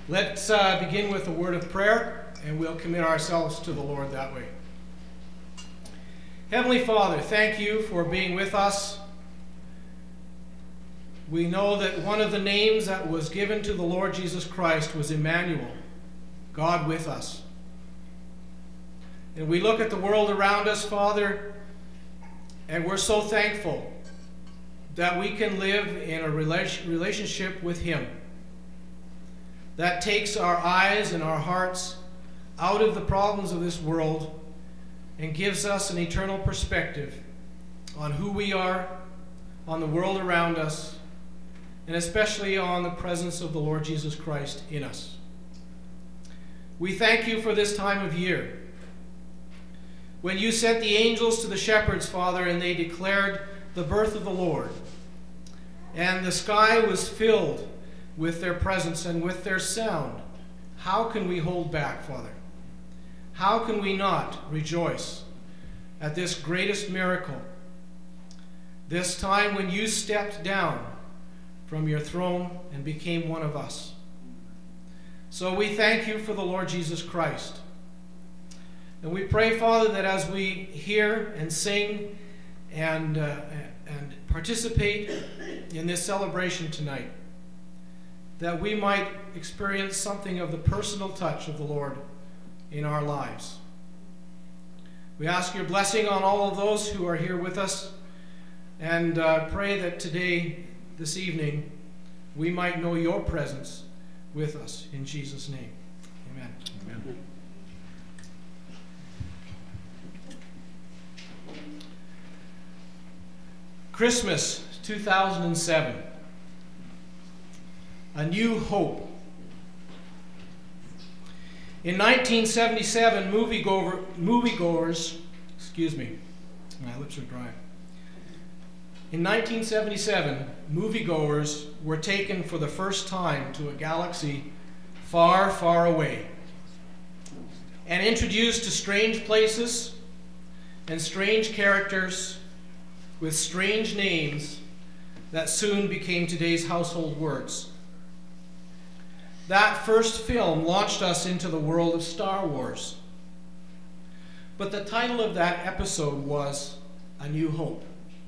Let's begin with a word of prayer, and we'll commit ourselves to the Lord that way. Heavenly Father, thank you for being with us. We know that one of the names that was given to the Lord Jesus Christ was Emmanuel, God with us. And we look at the world around us, Father, and we're so thankful that we can live in a relationship with Him that takes our eyes and our hearts out of the problems of this world and gives us an eternal perspective on who we are, on the world around us, and especially on the presence of the Lord Jesus Christ in us. We thank you for this time of year, when you sent the angels to the shepherds, Father, and they declared the birth of the Lord, and the sky was filled with their presence and with their sound. How can we hold back, Father? How can we not rejoice at this greatest miracle, this time when you stepped down from your throne and became one of us? So we thank you for the Lord Jesus Christ. And we pray, Father, that as we hear and sing and participate in this celebration tonight, that we might experience something of the personal touch of the Lord in our lives. We ask your blessing on all of those who are here with us, and pray that today, this evening, we might know your presence with us. In Jesus' name, amen. Amen. Christmas 2007. A New Hope. In 1977, moviegoers, my lips are dry. In 1977, moviegoers were taken for the first time to a galaxy far, far away and introduced to strange places and strange characters with strange names that soon became today's household words. That first film launched us into the world of Star Wars. But the title of that episode was A New Hope.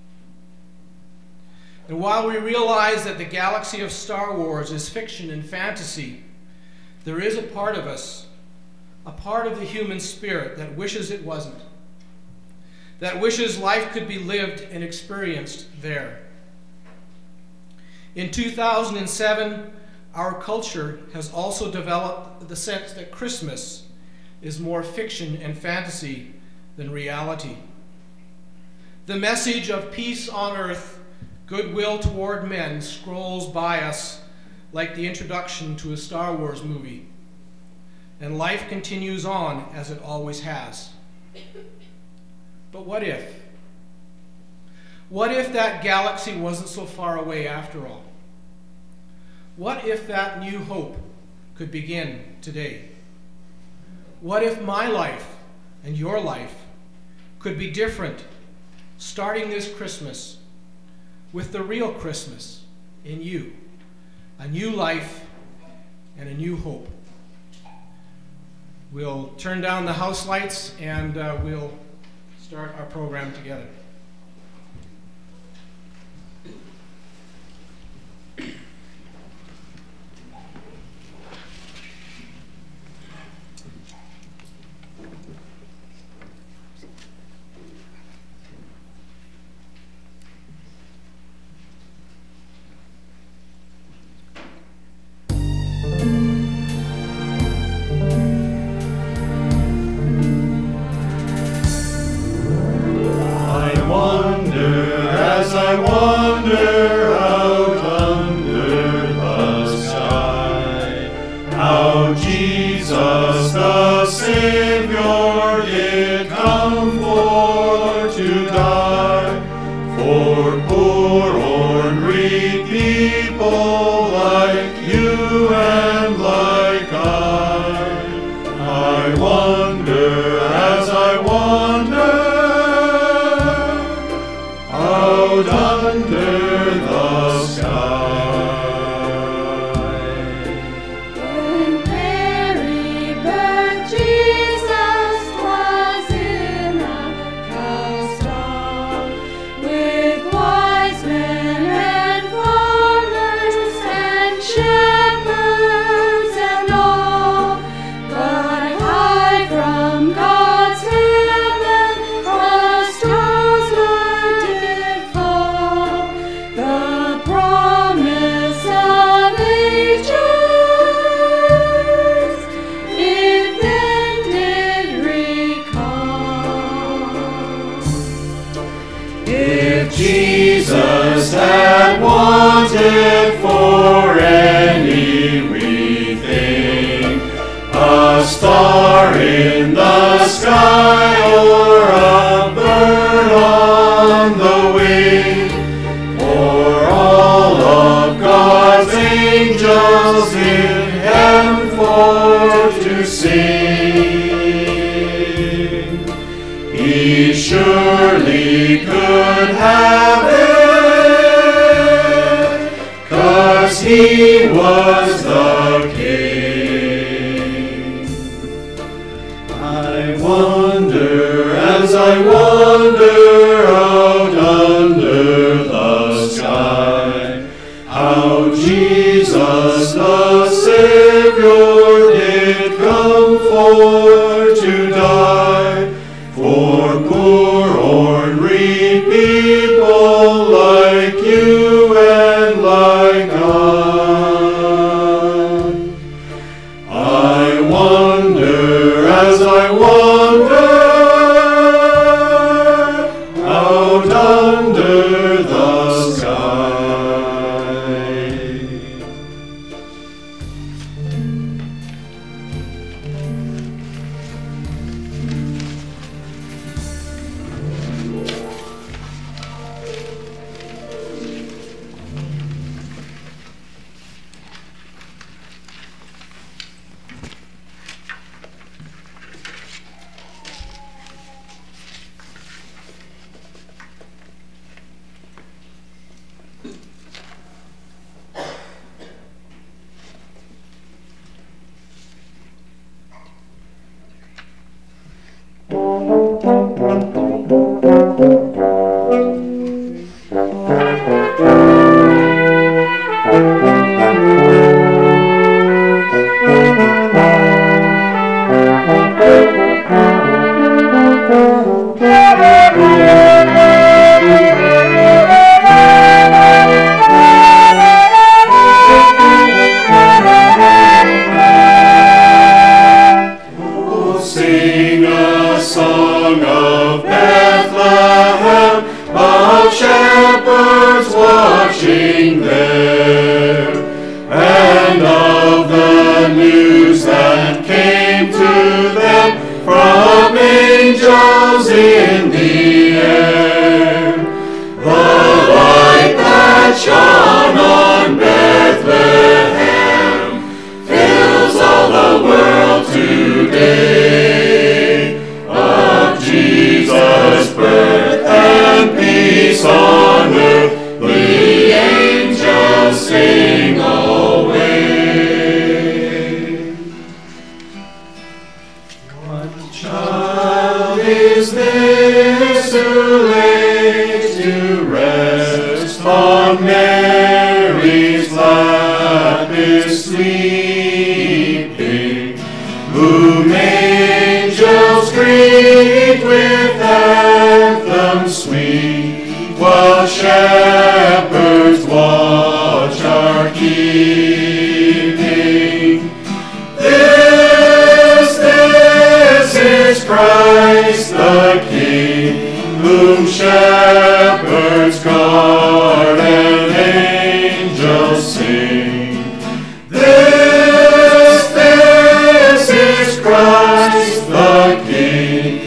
And while we realize that the galaxy of Star Wars is fiction and fantasy, there is a part of us, a part of the human spirit that wishes it wasn't, that wishes life could be lived and experienced there. In 2007, our culture has also developed the sense that Christmas is more fiction and fantasy than reality. The message of peace on earth, goodwill toward men scrolls by us like the introduction to a Star Wars movie, and life continues on as it always has. But what if? What if that galaxy wasn't so far away after all? What if that new hope could begin today? What if my life and your life could be different, starting this Christmas with the real Christmas in you, a new life and a new hope? We'll turn down the house lights and we'll start our program together. I wander out under the sky, how Jesus the Savior did come for to die, for poor ornery people like you and like I wonder as I wander out under the sky. Sing a song of Bethlehem, of shepherds watching there, and of the news that came to them from angels in the air. The light that shone on Bethlehem fills all the world today. Jesus' birth and peace on earth, the angels sing alway. What child is this who lays to rest on Mary's lap is sleeping, whom angels greet with anthems sweet, while shepherds watch our keeping. This is Christ the King, whom shepherds guard and angels sing. This is Christ the King,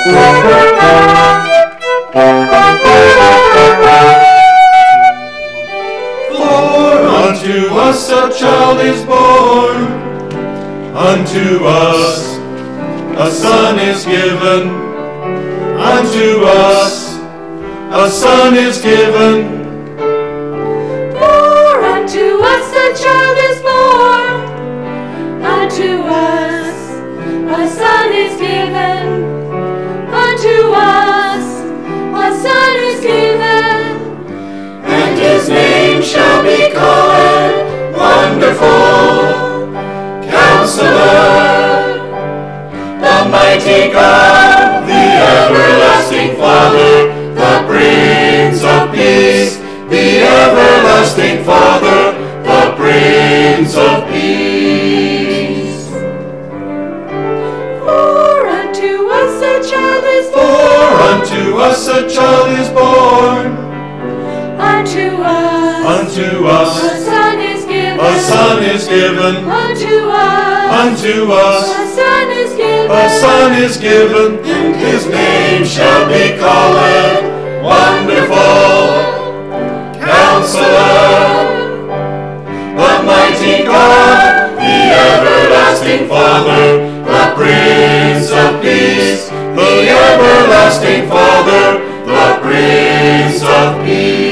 Unto us a child is born, unto us a son is given, unto us a son is given. For unto us a child is born, unto us a son is given, unto us a son is given. And his name shall be called Wonderful, Counselor, the Mighty God, the Everlasting Father, the Prince of Peace, the Everlasting Father, the Prince of Peace. For unto us a child is born, For unto us a child is born, unto unto us us a son is given, a son is given, unto unto us a son is given, a son is given, and his name shall be called Wonderful, Counselor, the Mighty God, the Everlasting Father, the Prince of Peace, the Everlasting Father, the Prince of Peace.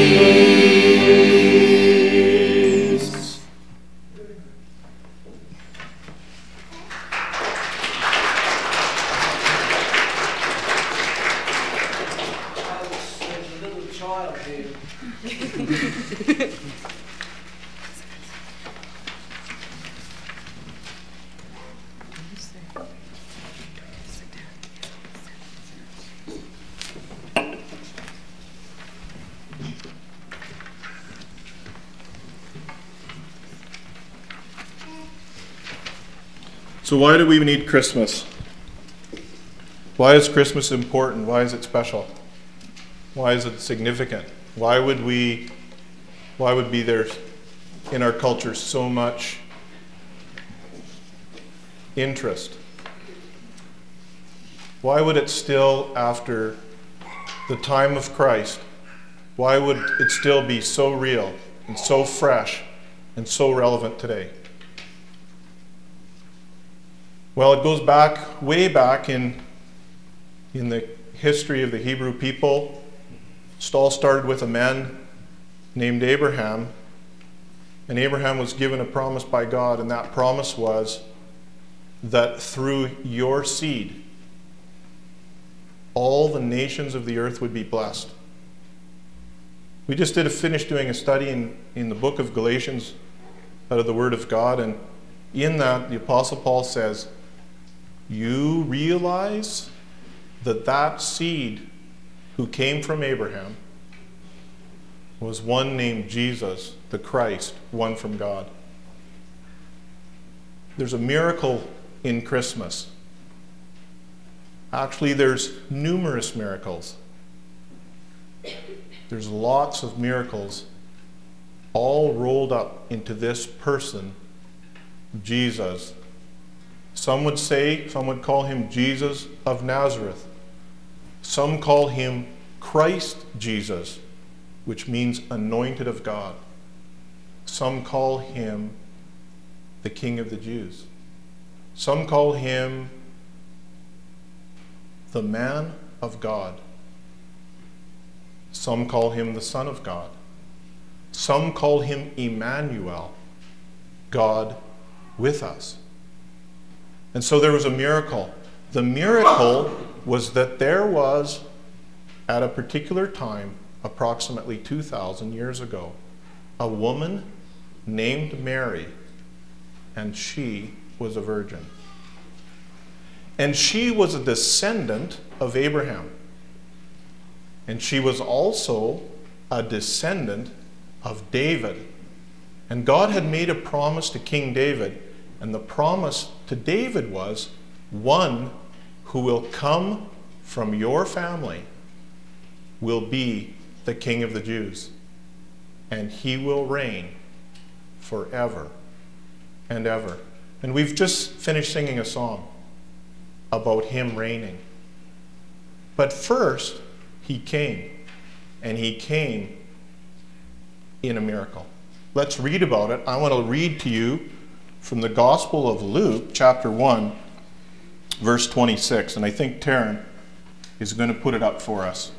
There's a little child here. So why do we need Christmas? Why is Christmas important? Why is it special? Why is it significant? Why would be there in our culture so much interest? Why would it still, after the time of Christ, why would it still be so real and so fresh and so relevant today? Well, it goes back, way back in the history of the Hebrew people. It all started with a man named Abraham. And Abraham was given a promise by God, and that promise was that through your seed, all the nations of the earth would be blessed. We just finished doing a study in the book of Galatians out of the Word of God, and in that the Apostle Paul says, you realize that seed who came from Abraham was one named Jesus, the Christ, one from God. There's a miracle in Christmas. Actually, there's numerous miracles. There's lots of miracles all rolled up into this person, Jesus. Some would call him Jesus of Nazareth. Some call him Christ Jesus, which means anointed of God. Some call him the King of the Jews. Some call him the man of God. Some call him the Son of God. Some call him Emmanuel, God with us. And so there was a miracle. The miracle was that there was, at a particular time, approximately 2,000 years ago, a woman named Mary, and she was a virgin. And she was a descendant of Abraham. And she was also a descendant of David. And God had made a promise to King David, and the promise to David was, one who will come from your family will be the King of the Jews, and he will reign forever and ever. And we've just finished singing a song about him reigning. But first, he came. And he came in a miracle. Let's read about it. I want to read to you from the Gospel of Luke, chapter 1, verse 26. And I think Taryn is going to put it up for us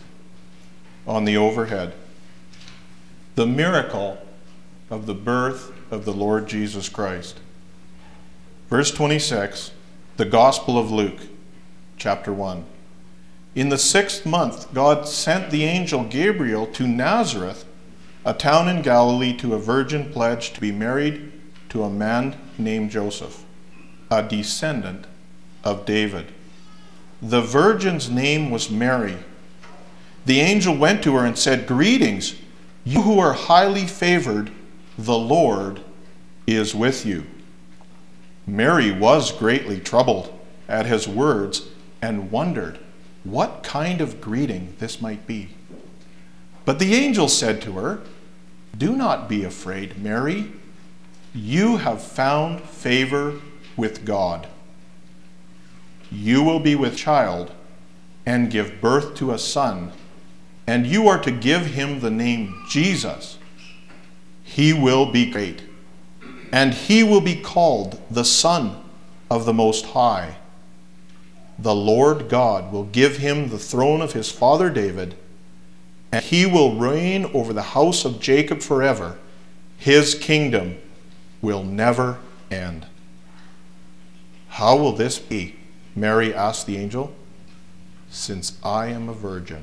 on the overhead. The miracle of the birth of the Lord Jesus Christ. Verse 26, the Gospel of Luke, chapter 1. In the 6th month, God sent the angel Gabriel to Nazareth, a town in Galilee, to a virgin pledged to be married to a man named Joseph, a descendant of David. The virgin's name was Mary. The angel went to her and said, "Greetings, you who are highly favored, the Lord is with you." Mary was greatly troubled at his words and wondered what kind of greeting this might be. But the angel said to her, "Do not be afraid, Mary. You have found favor with God. You will be with child and give birth to a son, and you are to give him the name Jesus. He will be great, and he will be called the Son of the Most High. The Lord God will give him the throne of his father David, and he will reign over the house of Jacob forever. His kingdom will never end." "How will this be?" Mary asked the angel, "since I am a virgin."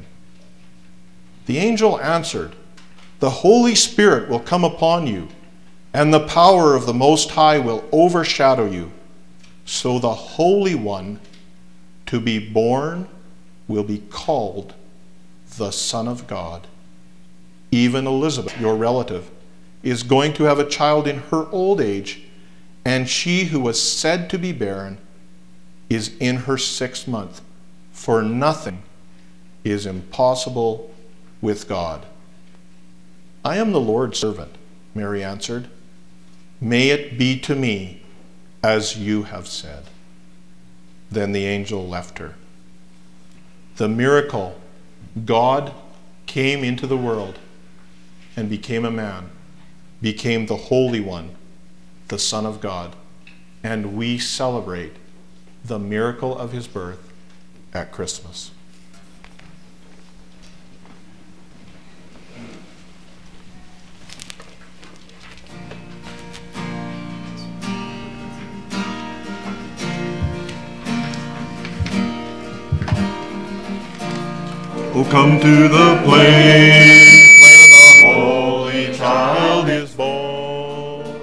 The angel answered, "The Holy Spirit will come upon you, and the power of the Most High will overshadow you. So the Holy One to be born will be called the Son of God. Even Elizabeth, your relative, is going to have a child in her old age, and she who was said to be barren is in her 6th month, for nothing is impossible with God." "I am the Lord's servant," Mary answered. "May it be to me as you have said." Then the angel left her. The miracle, God came into the world and became a man, became the Holy One, the Son of God, and we celebrate the miracle of his birth at Christmas. Oh, come to the place where the Holy Child is born.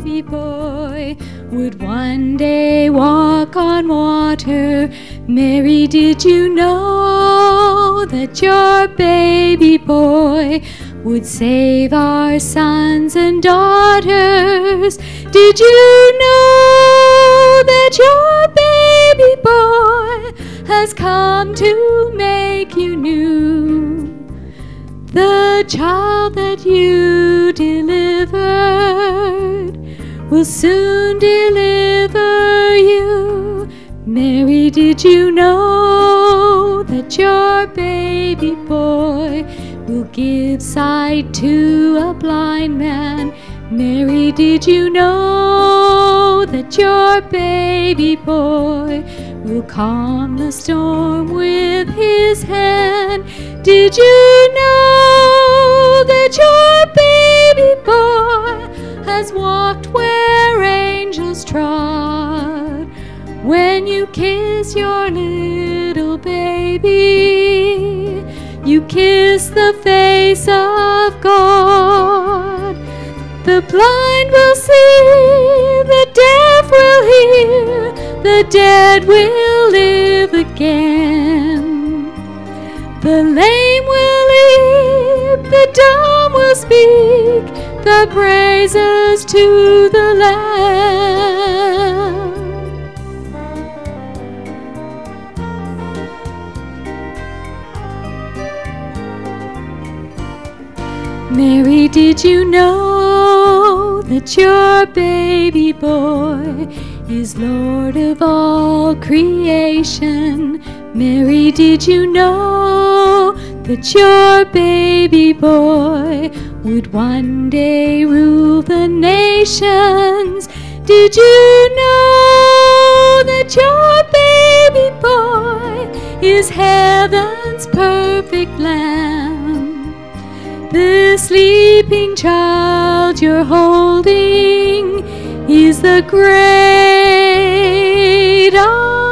baby boy would one day walk on water. Mary, did you know that your baby boy would save our sons and daughters? Did you know that your baby boy has come to make you new? The child that you delivered will soon deliver you. Mary, did you know that your baby boy will give sight to a blind man? Mary, did you know that your baby boy will calm the storm with his hand? Did you know that your baby boy has walked where angels trod? When you kiss your little baby, you kiss the face of God. The blind will see, the deaf will hear, the dead will live again. The lame will leap, the dumb will speak, the praises to the Lamb. Mary, did you know that your baby boy is Lord of all creation? Mary, did you know that your baby boy would one day rule the nations? Did you know that your baby boy is heaven's perfect Lamb? The sleeping child you're holding is the great I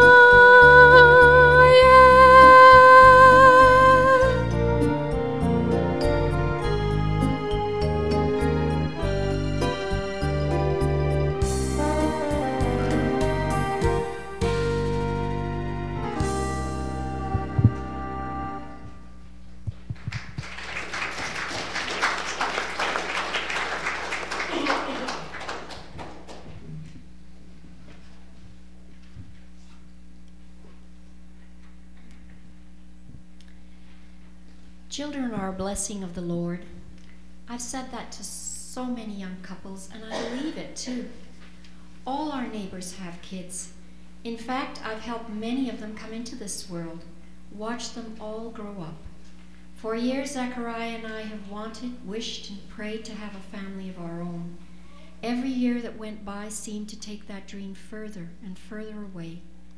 Children are a blessing of the Lord. I've said that to so many young couples, and I believe it too. All our neighbors have kids. In fact, I've helped many of them come into this world, watched them all grow up. For years, Zechariah and I have wanted, wished, and prayed to have a family of our own. Every year that went by seemed to take that dream further and further away.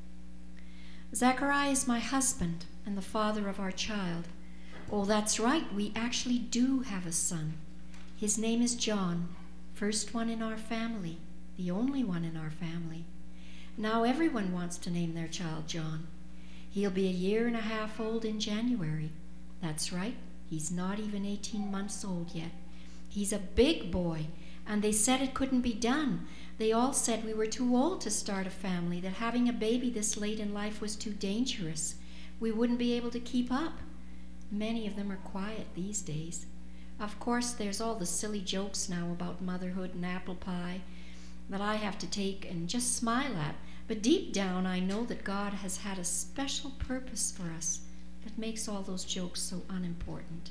Zechariah is my husband and the father of our child. Oh, that's right, we actually do have a son. His name is John, first one in our family, the only one in our family. Now everyone wants to name their child John. He'll be 1.5 years old in January. That's right, he's not even 18 months old yet. He's a big boy, and they said it couldn't be done. They all said we were too old to start a family, that having a baby this late in life was too dangerous. We wouldn't be able to keep up. Many of them are quiet these days. Of course, there's all the silly jokes now about motherhood and apple pie that I have to take and just smile at. But deep down, I know that God has had a special purpose for us that makes all those jokes so unimportant.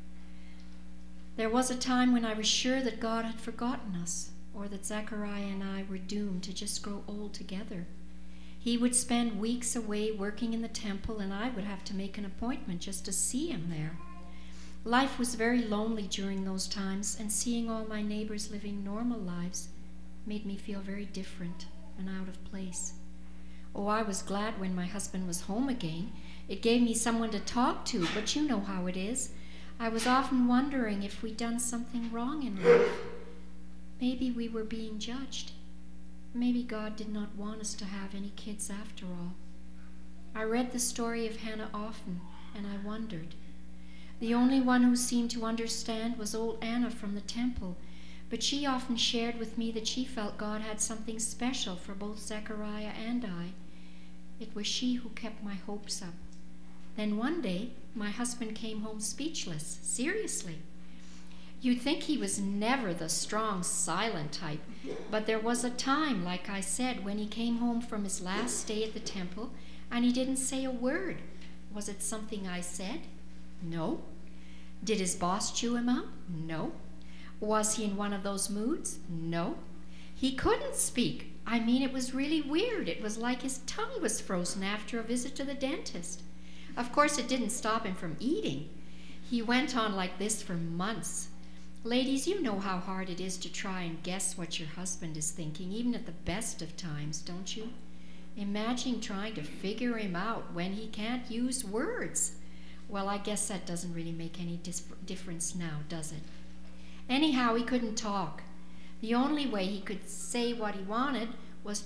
There was a time when I was sure that God had forgotten us, or that Zechariah and I were doomed to just grow old together. He would spend weeks away working in the temple, and I would have to make an appointment just to see him there. Life was very lonely during those times, and seeing all my neighbors living normal lives made me feel very different and out of place. Oh, I was glad when my husband was home again. It gave me someone to talk to, but you know how it is. I was often wondering if we'd done something wrong in life. Maybe we were being judged. Maybe God did not want us to have any kids after all. I read the story of Hannah often, and I wondered. The only one who seemed to understand was old Anna from the temple, but she often shared with me that she felt God had something special for both Zechariah and I. It was she who kept my hopes up. Then one day, my husband came home speechless, seriously. You'd think he was never the strong, silent type, but there was a time, like I said, when he came home from his last stay at the temple, and he didn't say a word. Was it something I said? No. Did his boss chew him out? No. Was he in one of those moods? No. He couldn't speak. I mean, it was really weird. It was like his tongue was frozen after a visit to the dentist. Of course, it didn't stop him from eating. He went on like this for months. Ladies, you know how hard it is to try and guess what your husband is thinking, even at the best of times, don't you? Imagine trying to figure him out when he can't use words. Well, I guess that doesn't really make any difference now, does it? Anyhow, he couldn't talk. The only way he could say what he wanted was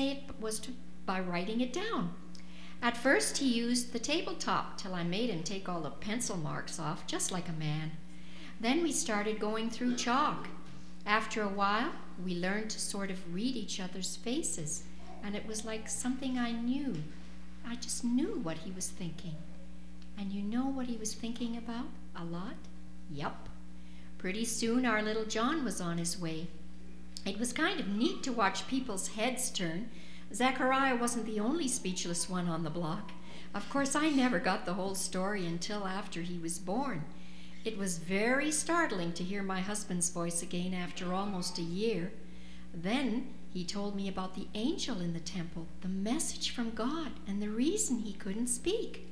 by writing it down. At first, he used the tabletop till I made him take all the pencil marks off, just like a man. Then we started going through chalk. After a while, we learned to sort of read each other's faces, and it was like something I knew. I just knew what he was thinking. And you know what he was thinking about a lot? Yup. Pretty soon our little John was on his way. It was kind of neat to watch people's heads turn. Zechariah wasn't the only speechless one on the block. Of course, I never got the whole story until after he was born. It was very startling to hear my husband's voice again after almost a year. Then he told me about the angel in the temple, the message from God, and the reason he couldn't speak.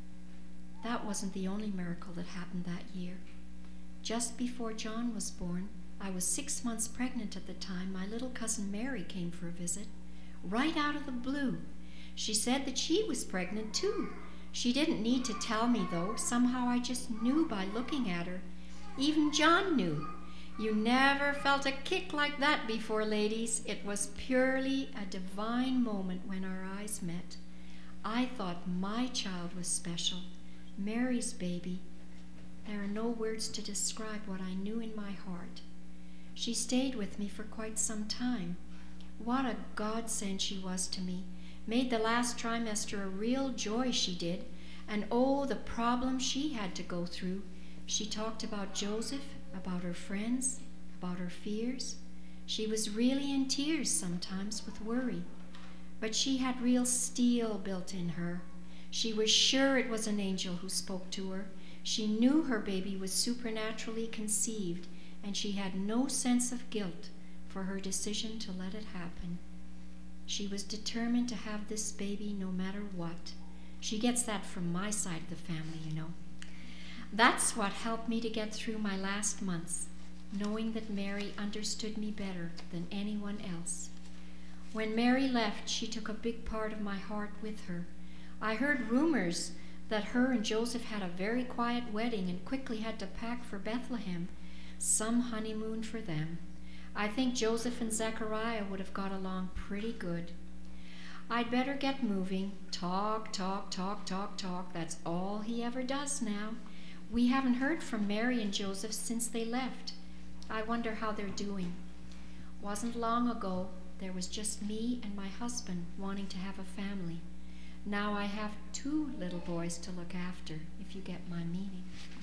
That wasn't the only miracle that happened that year. Just before John was born, I was 6 months pregnant at the time. My little cousin Mary came for a visit, right out of the blue. She said that she was pregnant too. She didn't need to tell me, though. Somehow I just knew by looking at her. Even John knew. You never felt a kick like that before, ladies. It was purely a divine moment when our eyes met. I thought my child was special, Mary's baby. There are no words to describe what I knew in my heart. She stayed with me for quite some time. What a godsend she was to me. Made the last trimester a real joy, she did. And oh, the problems she had to go through. She talked about Joseph, about her friends, about her fears. She was really in tears sometimes with worry. But she had real steel built in her. She was sure it was an angel who spoke to her. She knew her baby was supernaturally conceived, and she had no sense of guilt for her decision to let it happen. She was determined to have this baby no matter what. She gets that from my side of the family, you know. That's what helped me to get through my last months, knowing that Mary understood me better than anyone else. When Mary left, she took a big part of my heart with her. I heard rumors that her and Joseph had a very quiet wedding and quickly had to pack for Bethlehem. Some honeymoon for them. I think Joseph and Zechariah would have got along pretty good. I'd better get moving. Talk. That's all he ever does now. We haven't heard from Mary and Joseph since they left. I wonder how they're doing. Wasn't long ago, there was just me and my husband wanting to have a family. Now I have 2 little boys to look after, if you get my meaning.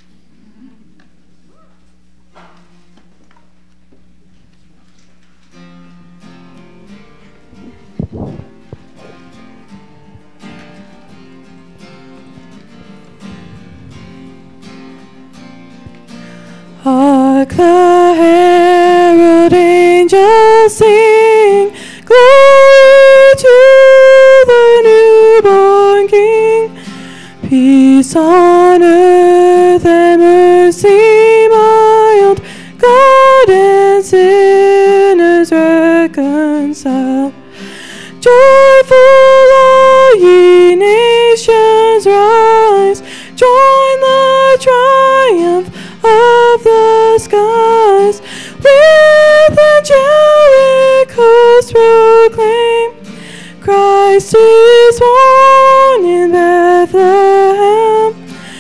Hark the herald angels sing, glory to the newborn King. Peace on earth and mercy mild, God and sinners reconciled. Joyful all ye nations rise, join the triumph of the skies, with angelic hosts proclaim, Christ is born in Bethlehem,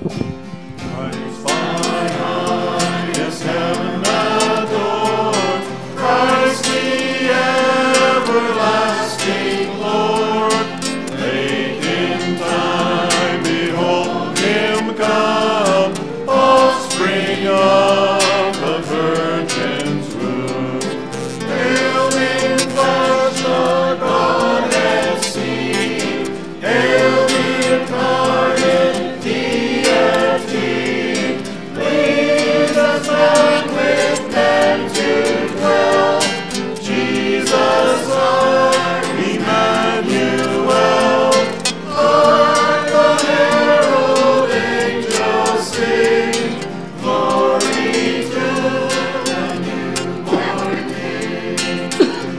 Christ by highest heaven adored, Christ the everlasting Lord. Late in time, behold him come, offspring of the Virgin's womb. Hail in flesh the Godhead seen, hail the incarnate deity, pleased as man with men to dwell. Jesus our Emmanuel, hark the herald angels sing, glory to the newborn King.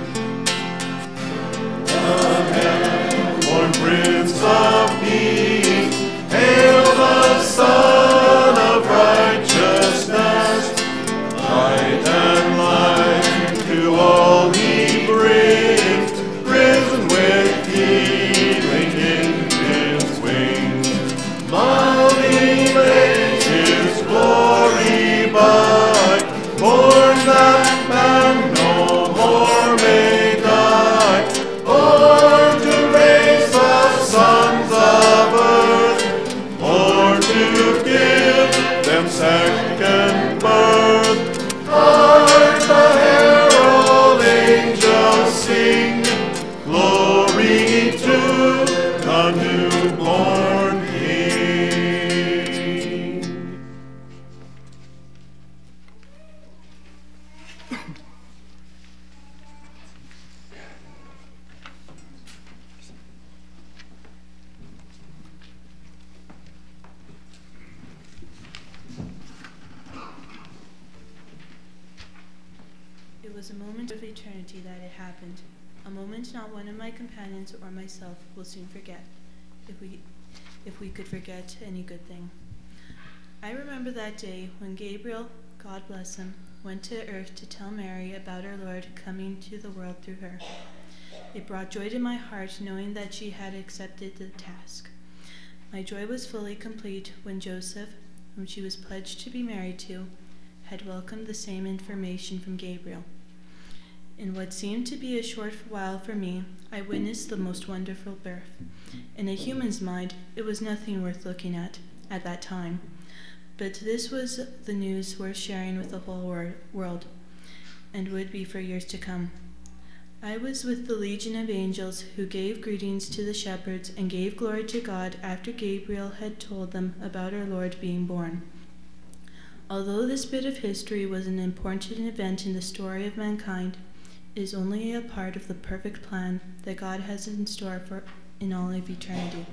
The heaven-born Prince of Peace, hail the Son of righteousness, light and life to all he brings, risen with healing in his wings. Loving lays his glory by, born that man no more may die, born to raise the sons of earth, born to give them second birth. Hark the herald angels sing, glory to the newborn King. It was a moment of eternity that it happened, a moment not one of my companions or myself will soon forget, if we could forget any good thing. I remember that day when Gabriel, God bless him, went to earth to tell Mary about our Lord coming to the world through her. It brought joy to my heart knowing that she had accepted the task. My joy was fully complete when Joseph, whom she was pledged to be married to, had welcomed the same information from Gabriel. In what seemed to be a short while for me, I witnessed the most wonderful birth. In a human's mind, it was nothing worth looking at that time. But this was the news worth sharing with the whole world, and would be for years to come. I was with the legion of angels who gave greetings to the shepherds and gave glory to God after Gabriel had told them about our Lord being born. Although this bit of history was an important event in the story of mankind, it is only a part of the perfect plan that God has in store for in all of eternity.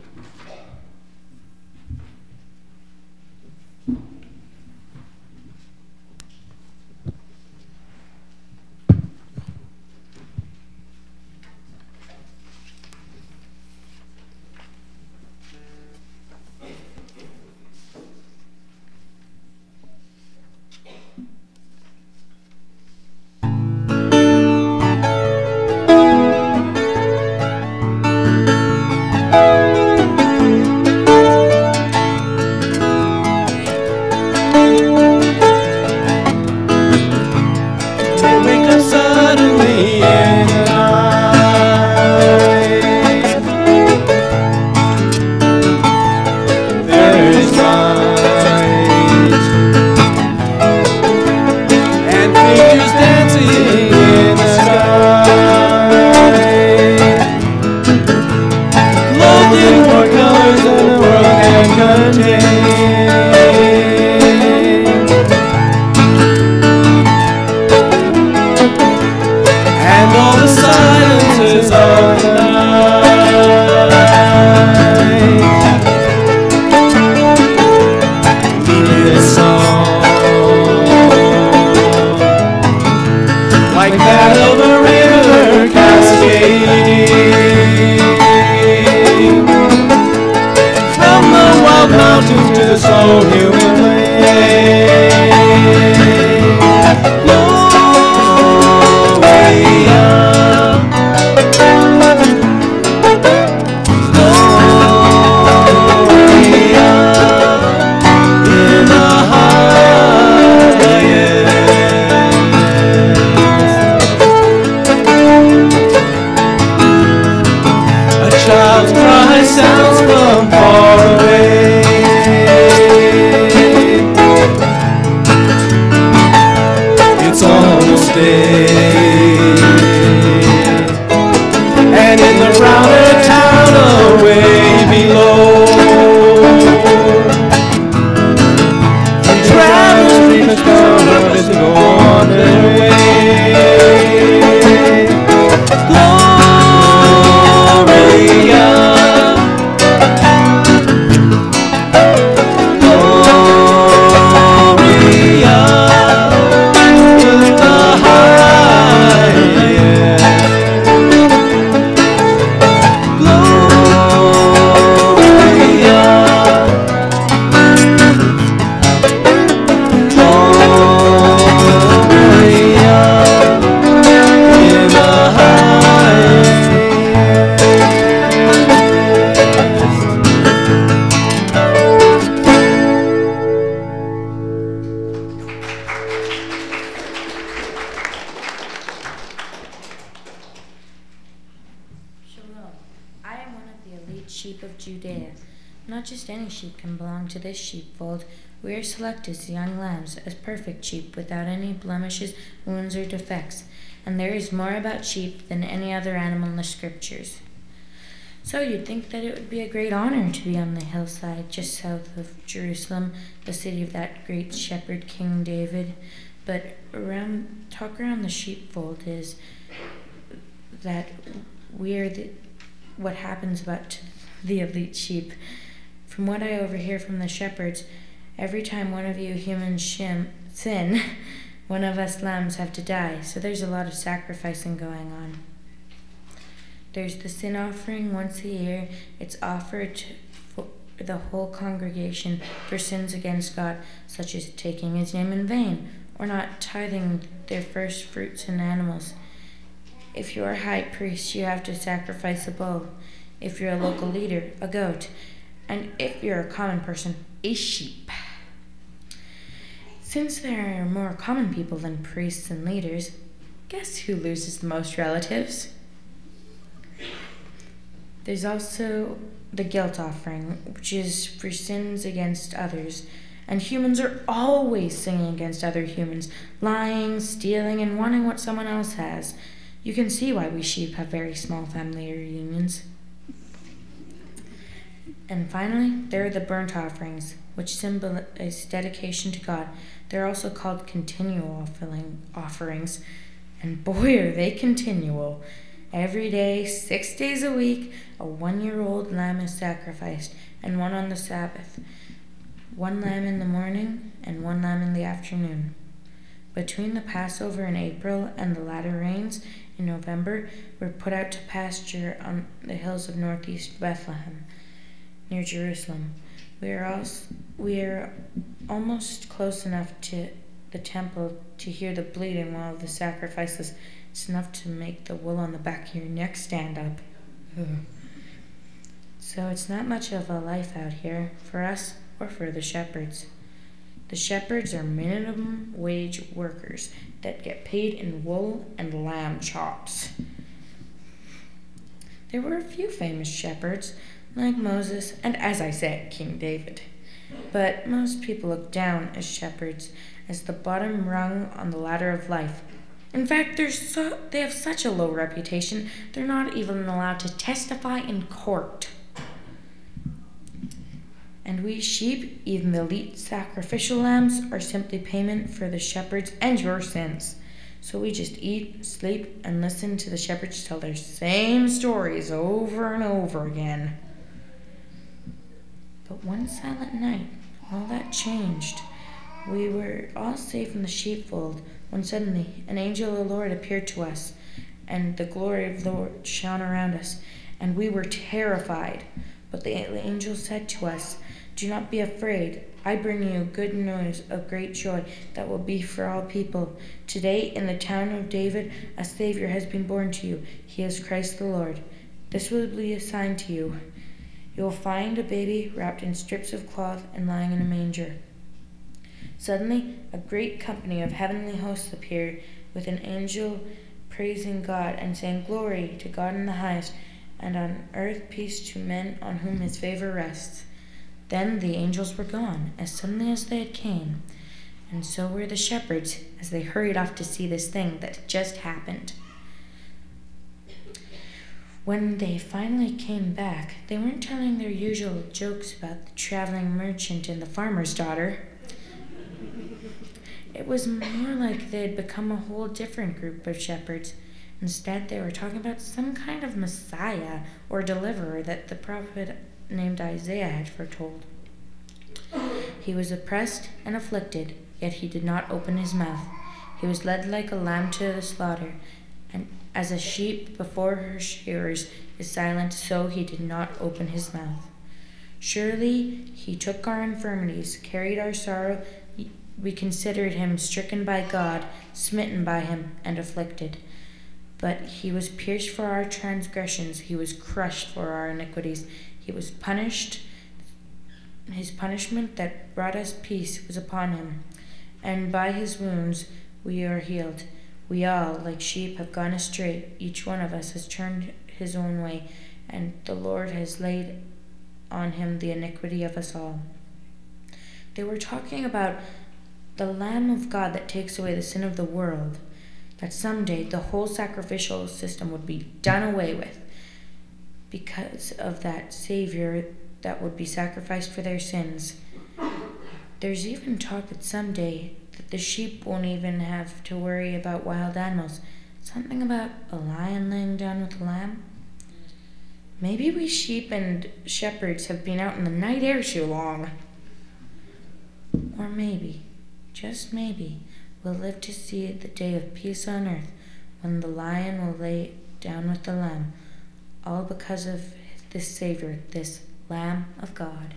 Not just any sheep can belong to this sheepfold. We are selected as young lambs, as perfect sheep, without any blemishes, wounds, or defects. And there is more about sheep than any other animal in the scriptures. So you'd think that it would be a great honor to be on the hillside just south of Jerusalem, the city of that great shepherd King David. But talk around the sheepfold is that what happens about the elite sheep. From what I overhear from the shepherds, every time one of you humans sin, one of us lambs have to die. So there's a lot of sacrificing going on. There's the sin offering once a year. It's offered for the whole congregation for sins against God, such as taking his name in vain or not tithing their first fruits and animals. If you're a high priest, you have to sacrifice a bull. If you're a local leader, a goat. And if you're a common person, a sheep. Since there are more common people than priests and leaders, guess who loses the most relatives? There's also the guilt offering, which is for sins against others. And humans are always sinning against other humans, lying, stealing, and wanting what someone else has. You can see why we sheep have very small family reunions. And finally, there are the burnt offerings, which symbolize dedication to God. They're also called continual offerings. And boy, are they continual. Every day, 6 days a week, a 1-year-old lamb is sacrificed, and one on the Sabbath. 1 lamb in the morning and 1 lamb in the afternoon. Between the Passover in April and the latter rains in November, we're put out to pasture on the hills of northeast Bethlehem, near Jerusalem. We are almost close enough to the temple to hear the bleeding while the sacrifices. It's enough to make the wool on the back of your neck stand up. So it's not much of a life out here for us or for the shepherds. The shepherds are minimum wage workers that get paid in wool and lamb chops. There were a few famous shepherds, like Moses and, as I said, King David. But most people look down as shepherds as the bottom rung on the ladder of life. In fact, they have such a low reputation, they're not even allowed to testify in court. And we sheep, even the elite sacrificial lambs, are simply payment for the shepherds and your sins. So we just eat, sleep, and listen to the shepherds tell their same stories over and over again. But one silent night, all that changed. We were all safe in the sheepfold when suddenly an angel of the Lord appeared to us, and the glory of the Lord shone around us, and we were terrified. But the angel said to us, "Do not be afraid. I bring you good news of great joy that will be for all people. Today in the town of David a Savior has been born to you. He is Christ the Lord. This will be a sign to you. You will find a baby wrapped in strips of cloth and lying in a manger." Suddenly a great company of heavenly hosts appeared, with an angel praising God and saying, "Glory to God in the highest, and on earth peace to men on whom his favor rests." Then the angels were gone, as suddenly as they had came, and so were the shepherds, as they hurried off to see this thing that had just happened. When they finally came back, they weren't telling their usual jokes about the traveling merchant and the farmer's daughter. It was more like they had become a whole different group of shepherds. Instead, they were talking about some kind of Messiah or deliverer that the prophet named Isaiah had foretold. He was oppressed and afflicted, yet he did not open his mouth. He was led like a lamb to the slaughter, and as a sheep before her shearers is silent, so he did not open his mouth. Surely he took our infirmities, carried our sorrow. We considered him stricken by God, smitten by him, and afflicted. But he was pierced for our transgressions, he was crushed for our iniquities. He was punished. His punishment that brought us peace was upon him, and by his wounds we are healed. We all, like sheep, have gone astray. Each one of us has turned his own way, and the Lord has laid on him the iniquity of us all. They were talking about the Lamb of God that takes away the sin of the world, that someday the whole sacrificial system would be done away with because of that Savior that would be sacrificed for their sins. There's even talk that someday that the sheep won't even have to worry about wild animals. Something about a lion laying down with a lamb. Maybe we sheep and shepherds have been out in the night air too long. Or maybe, just maybe, we'll live to see the day of peace on earth when the lion will lay down with the lamb, all because of this Savior, this Lamb of God.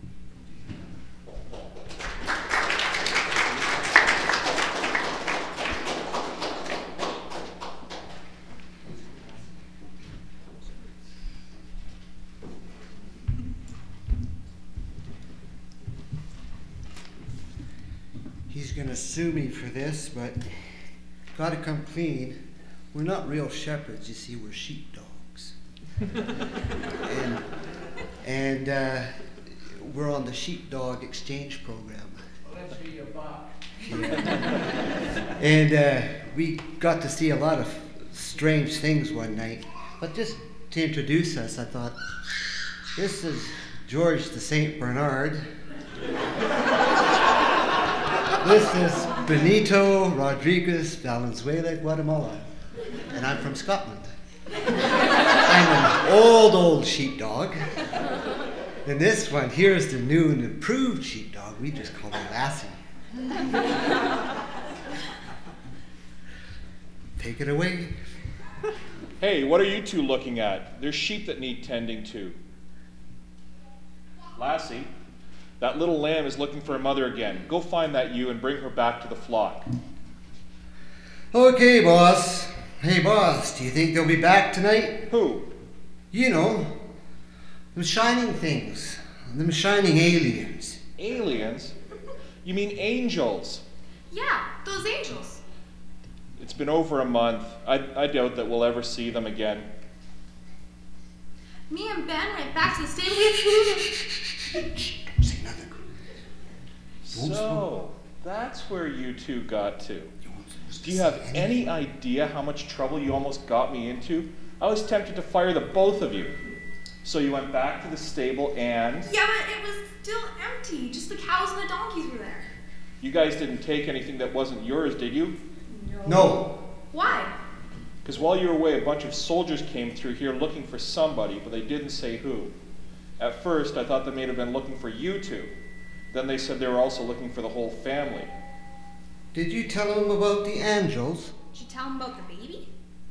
He's gonna sue me for this, but gotta come clean. We're not real shepherds, you see, we're sheepdogs. and we're on the sheepdog exchange program. Let's be your buck. Yeah. And we got to see a lot of strange things one night. But just to introduce us, I thought, this is George the St. Bernard. This is Benito Rodriguez Valenzuela, Guatemala. And I'm from Scotland. I'm an old sheepdog. And this one here is the new and improved sheepdog. We just call her Lassie. Take it away. Hey, what are you two looking at? There's sheep that need tending to. Lassie, that little lamb is looking for a mother again. Go find that ewe and bring her back to the flock. Okay, boss. Hey, boss, do you think they'll be back tonight? Who? You know, them shining things. Them shining aliens. Aliens? You mean angels? Yeah, those angels. It's been over a month. I doubt that we'll ever see them again. Me and Ben went back to the stable. Shh, don't say nothing. So, that's where you two got to. Do you have any idea how much trouble you almost got me into? I was tempted to fire the both of you. So you went back to the stable and... Yeah, but it was still empty. Just the cows and the donkeys were there. You guys didn't take anything that wasn't yours, did you? No. Why? Because while you were away, a bunch of soldiers came through here looking for somebody, but they didn't say who. At first, I thought they may have been looking for you two. Then they said they were also looking for the whole family. Did you tell them about the angels? Did you tell him about the baby?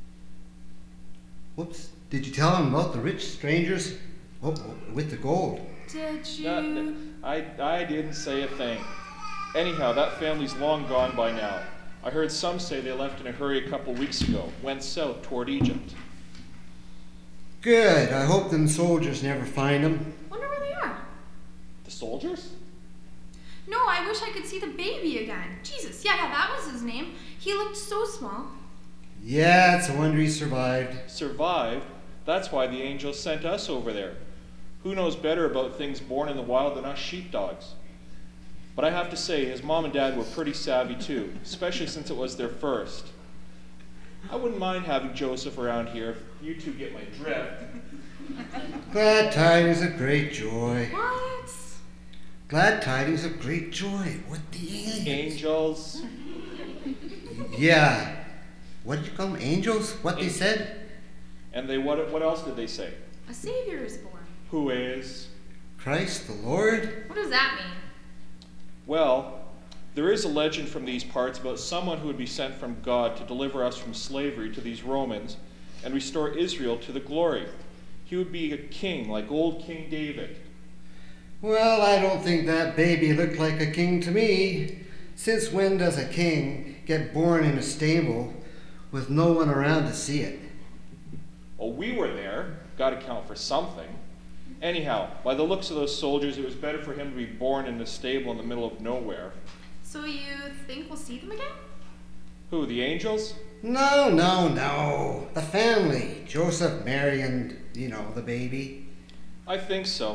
Whoops. Did you tell them about the rich strangers? Oh, with the gold. Did you? I didn't say a thing. Anyhow, that family's long gone by now. I heard some say they left in a hurry a couple weeks ago, went south toward Egypt. Good. I hope them soldiers never find them. Wonder where they are. The soldiers? No, I wish I could see the baby again. Jesus, yeah, that was his name. He looked so small. Yeah, it's a wonder he survived. Survived? That's why the angels sent us over there. Who knows better about things born in the wild than us sheepdogs? But I have to say, his mom and dad were pretty savvy too, especially since it was their first. I wouldn't mind having Joseph around here if you two get my drift. Glad tidings of great joy. What? Glad tidings of great joy. What the aliens? Angels? Yeah. What did you call them? Angels? What they said? And what else did they say? A savior is born. Who is? Christ the Lord? What does that mean? Well, there is a legend from these parts about someone who would be sent from God to deliver us from slavery to these Romans and restore Israel to the glory. He would be a king like old King David. Well, I don't think that baby looked like a king to me. Since when does a king get born in a stable with no one around to see it? Well, we were there. Got to count for something. Anyhow, by the looks of those soldiers, it was better for him to be born in a stable in the middle of nowhere. So you think we'll see them again? Who, the angels? No. The family. Joseph, Mary, and, the baby. I think so.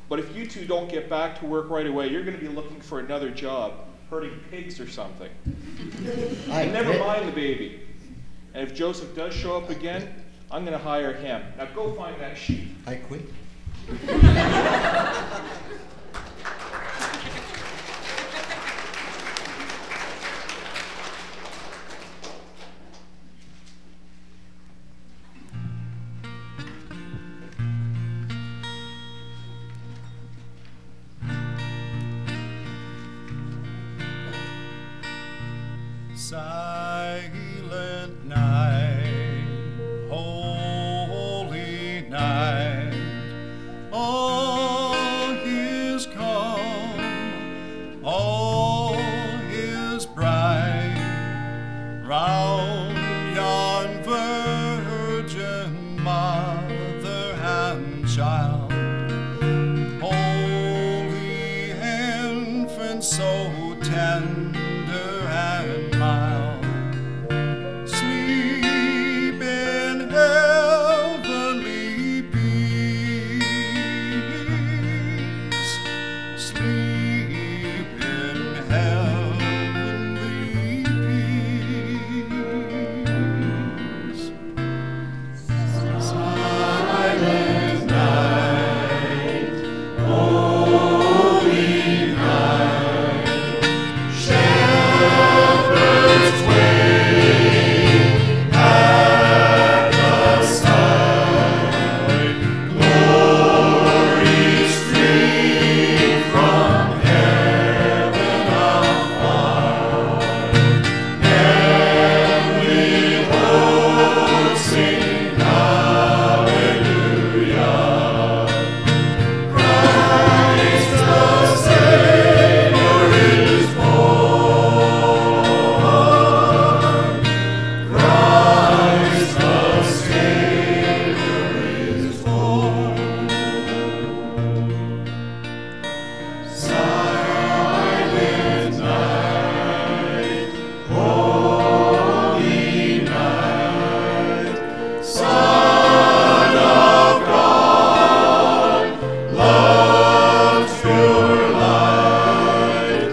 But if you two don't get back to work right away, you're going to be looking for another job, herding pigs or something. And never mind the baby. And if Joseph does show up again, I'm going to hire him. Now go find that sheep. I quit. Silent night, holy night, all is calm, all is bright, round yon virgin mother and child, holy infant, so tender and mild, sleep in heavenly peace, sleep in heavenly peace. Silent night, holy night, shepherds wait at the side, glory stream from heaven afar, heavenly hosts sing hallelujah. Christ the Savior is born. Christ the Savior is born. Silent night, holy night, Son of God, love's pure light,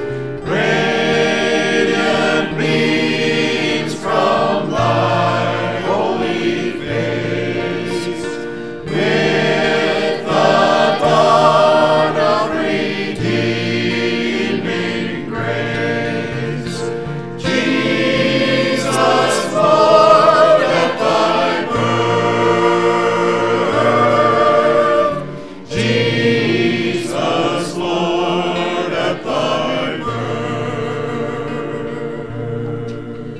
radiant beams from thy holy face, with the dawn of redeeming grace. Jesus, Lord, at thy birth. Jesus, Lord, at thy birth.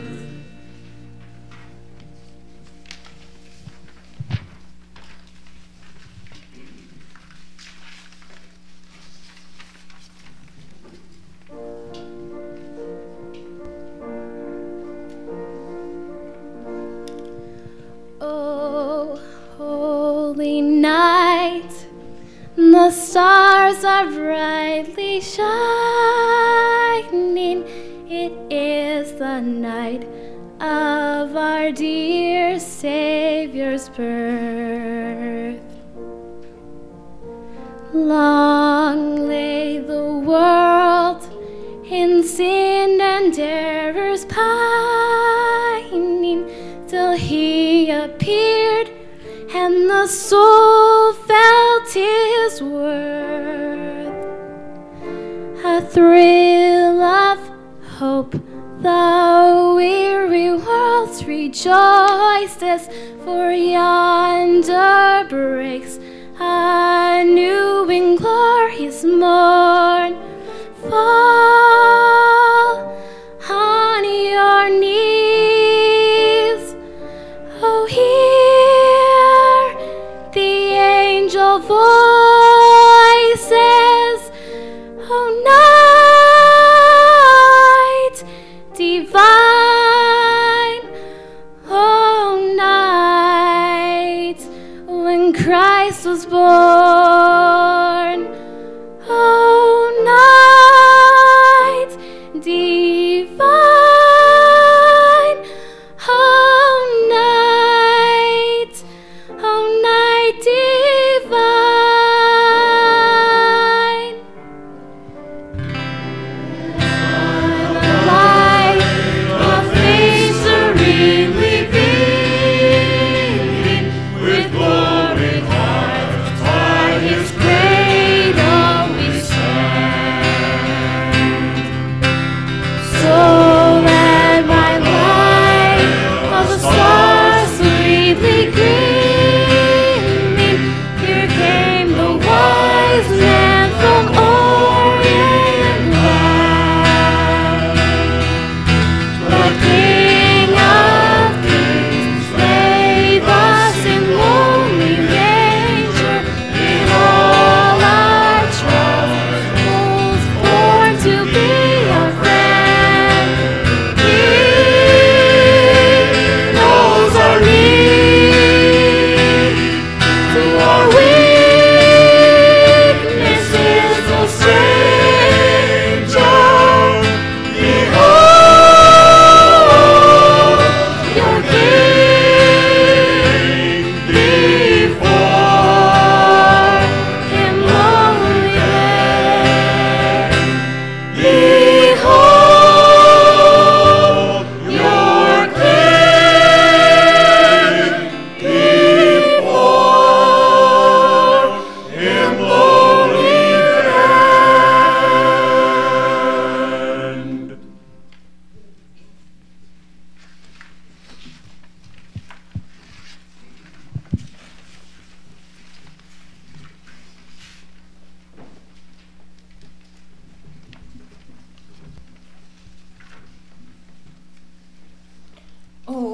Oh, holy night, the stars are brightly shining. It is the night of our dear Savior's birth. Long lay the world in sin and errors pining, till he appeared and the soul felt his worth. A thrill of hope, the weary world rejoices, for yonder breaks a new and glorious morn. Fall on your knees, oh, hear the angel voices, oh, night divine, oh, night when Christ was born, oh, night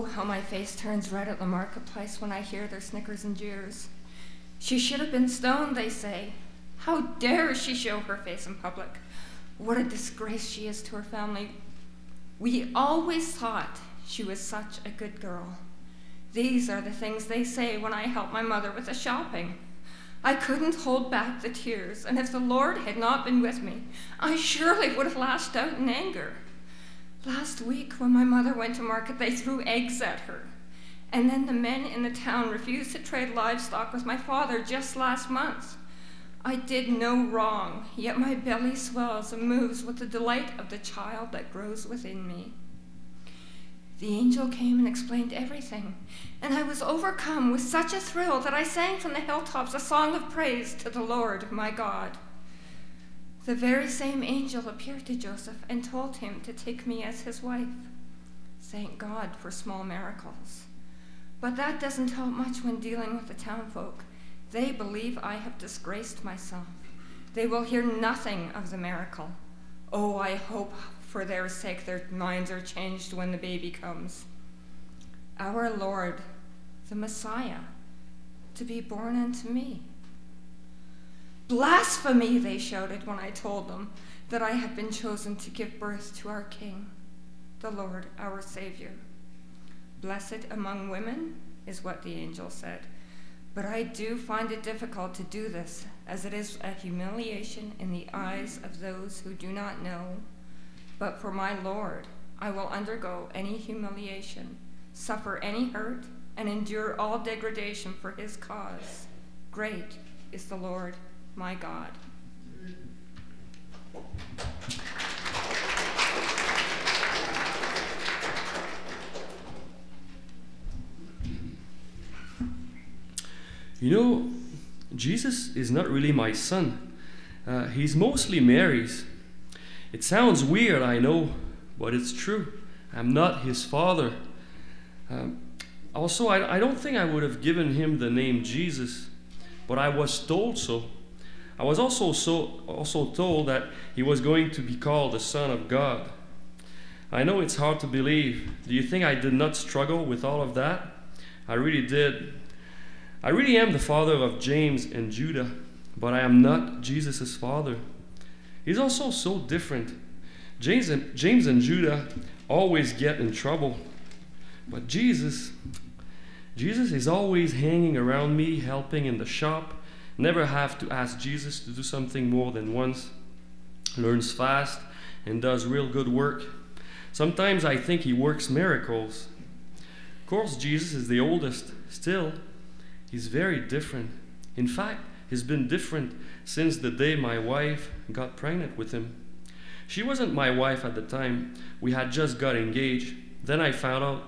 how my face turns red at the marketplace when I hear their snickers and jeers. She should have been stoned, they say. How dare she show her face in public? What a disgrace she is to her family. We always thought she was such a good girl. These are the things they say when I help my mother with the shopping. I couldn't hold back the tears, and if the Lord had not been with me, I surely would have lashed out in anger. Last week, when my mother went to market, they threw eggs at her. And then the men in the town refused to trade livestock with my father just last month. I did no wrong, yet my belly swells and moves with the delight of the child that grows within me. The angel came and explained everything, and I was overcome with such a thrill that I sang from the hilltops a song of praise to the Lord my God. The very same angel appeared to Joseph and told him to take me as his wife. Thank God for small miracles. But that doesn't help much when dealing with the townfolk. They believe I have disgraced myself. They will hear nothing of the miracle. Oh, I hope for their sake their minds are changed when the baby comes. Our Lord, the Messiah, to be born unto me. Blasphemy, they shouted when I told them that I had been chosen to give birth to our King, the Lord, our Savior. Blessed among women is what the angel said, but I do find it difficult to do this, as it is a humiliation in the eyes of those who do not know. But for my Lord, I will undergo any humiliation, suffer any hurt, and endure all degradation for his cause. Great is the Lord my God. You know, Jesus is not really my son. He's mostly Mary's. It sounds weird, I know, but it's true. I'm not his father. Also, I don't think I would have given him the name Jesus, but I was told so. I was also told that he was going to be called the Son of God. I know it's hard to believe. Do you think I did not struggle with all of that? I really did. I really am the father of James and Judah, but I am not Jesus' father. He's also so different. James and Judah always get in trouble, but Jesus is always hanging around me, helping in the shop, never have to ask Jesus to do something more than once, learns fast, and does real good work. Sometimes I think he works miracles. Of course, Jesus is the oldest. Still, he's very different. In fact, he's been different since the day my wife got pregnant with him. She wasn't my wife at the time. We had just got engaged. Then I found out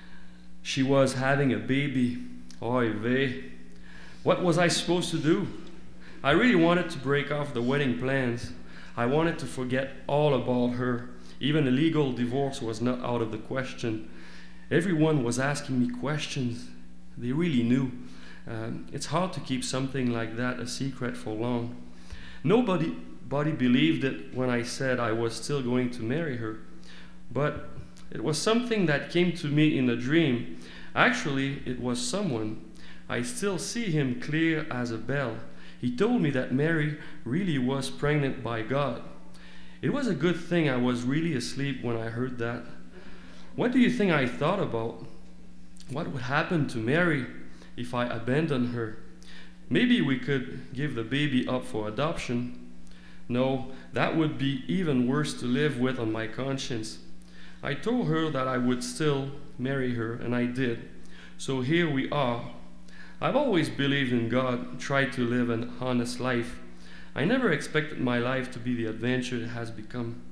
she was having a baby. Oy vey. What was I supposed to do? I really wanted to break off the wedding plans. I wanted to forget all about her. Even a legal divorce was not out of the question. Everyone was asking me questions. They really knew. It's hard to keep something like that a secret for long. Nobody believed it when I said I was still going to marry her. But it was something that came to me in a dream. Actually, it was someone. I still see him clear as a bell. He told me that Mary really was pregnant by God. It was a good thing I was really asleep when I heard that. What do you think I thought about? What would happen to Mary if I abandoned her? Maybe we could give the baby up for adoption. No, that would be even worse to live with on my conscience. I told her that I would still marry her, and I did. So here we are. I've always believed in God, tried to live an honest life. I never expected my life to be the adventure it has become.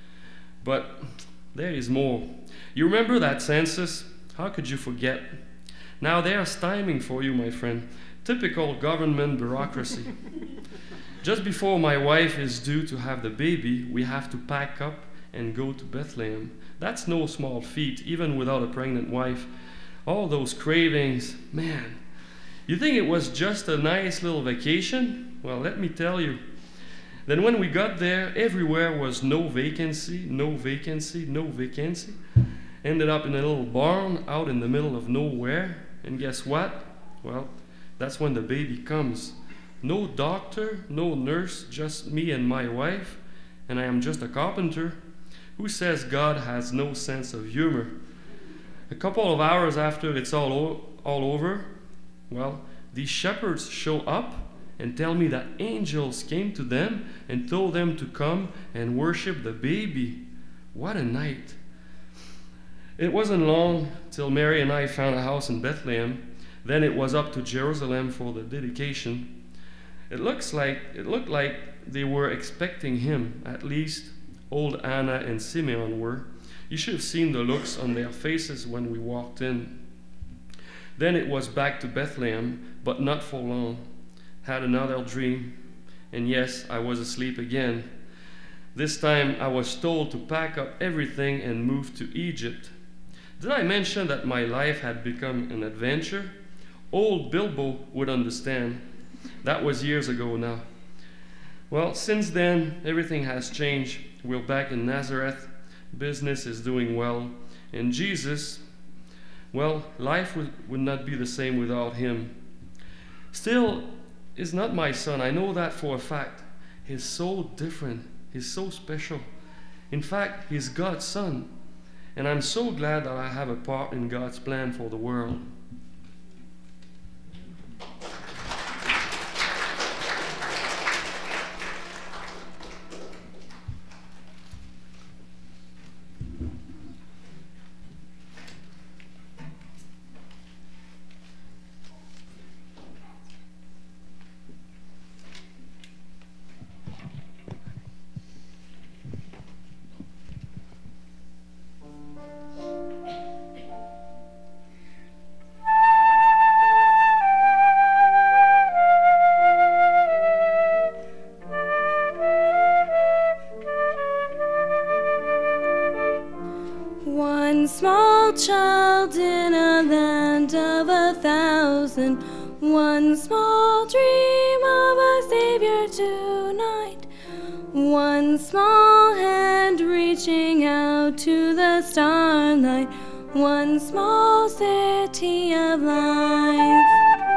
But there is more. You remember that census? How could you forget? Now there's timing for you, my friend. Typical government bureaucracy. Just before my wife is due to have the baby, we have to pack up and go to Bethlehem. That's no small feat, even without a pregnant wife. All those cravings, man. You think it was just a nice little vacation? Well, let me tell you. Then when we got there, everywhere was no vacancy, no vacancy, no vacancy. ended up in a little barn out in the middle of nowhere. And guess what? Well, that's when the baby comes. No doctor, no nurse, just me and my wife, and I am just a carpenter. Who says God has no sense of humor? A couple of hours after it's all over, well, these shepherds show up and tell me that angels came to them and told them to come and worship the baby. What a night. It wasn't long till Mary and I found a house in Bethlehem. Then it was up to Jerusalem for the dedication. It looked like they were expecting him, at least old Anna and Simeon were. You should have seen the looks on their faces when we walked in. Then it was back to Bethlehem, but not for long. Had another dream, and yes, I was asleep again. This time I was told to pack up everything and move to Egypt. Did I mention that my life had become an adventure? Old Bilbo would understand. That was years ago now. Well, since then, everything has changed. We're back in Nazareth. Business is doing well. And Jesus, well, life would not be the same without him. Still, he's not my son. I know that for a fact. He's so different. He's so special. In fact, he's God's son. And I'm so glad that I have a part in God's plan for the world. Child in a land of 1,000, one small dream of a Savior tonight, one small hand reaching out to the starlight, one small city of life.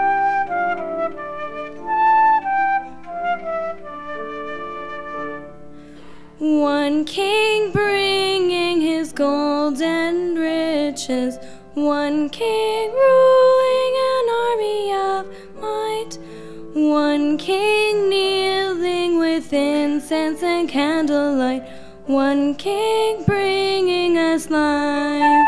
One king bringing his gold and riches, one king ruling an army of might, one king kneeling with incense and candlelight, one king bringing us life.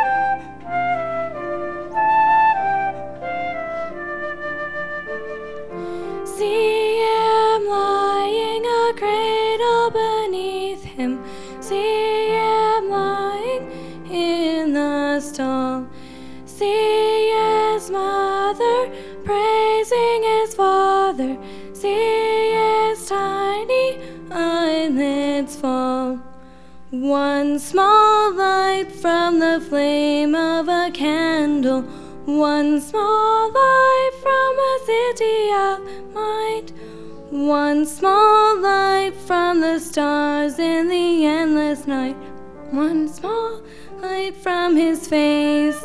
See him lying, a cradle beneath him, see him lying in the stall, see his mother praising his father, see his tiny eyelids fall. One small light from the flame of a candle, one small light from a city of might, one small light from the stars in the endless night, one small light from his face.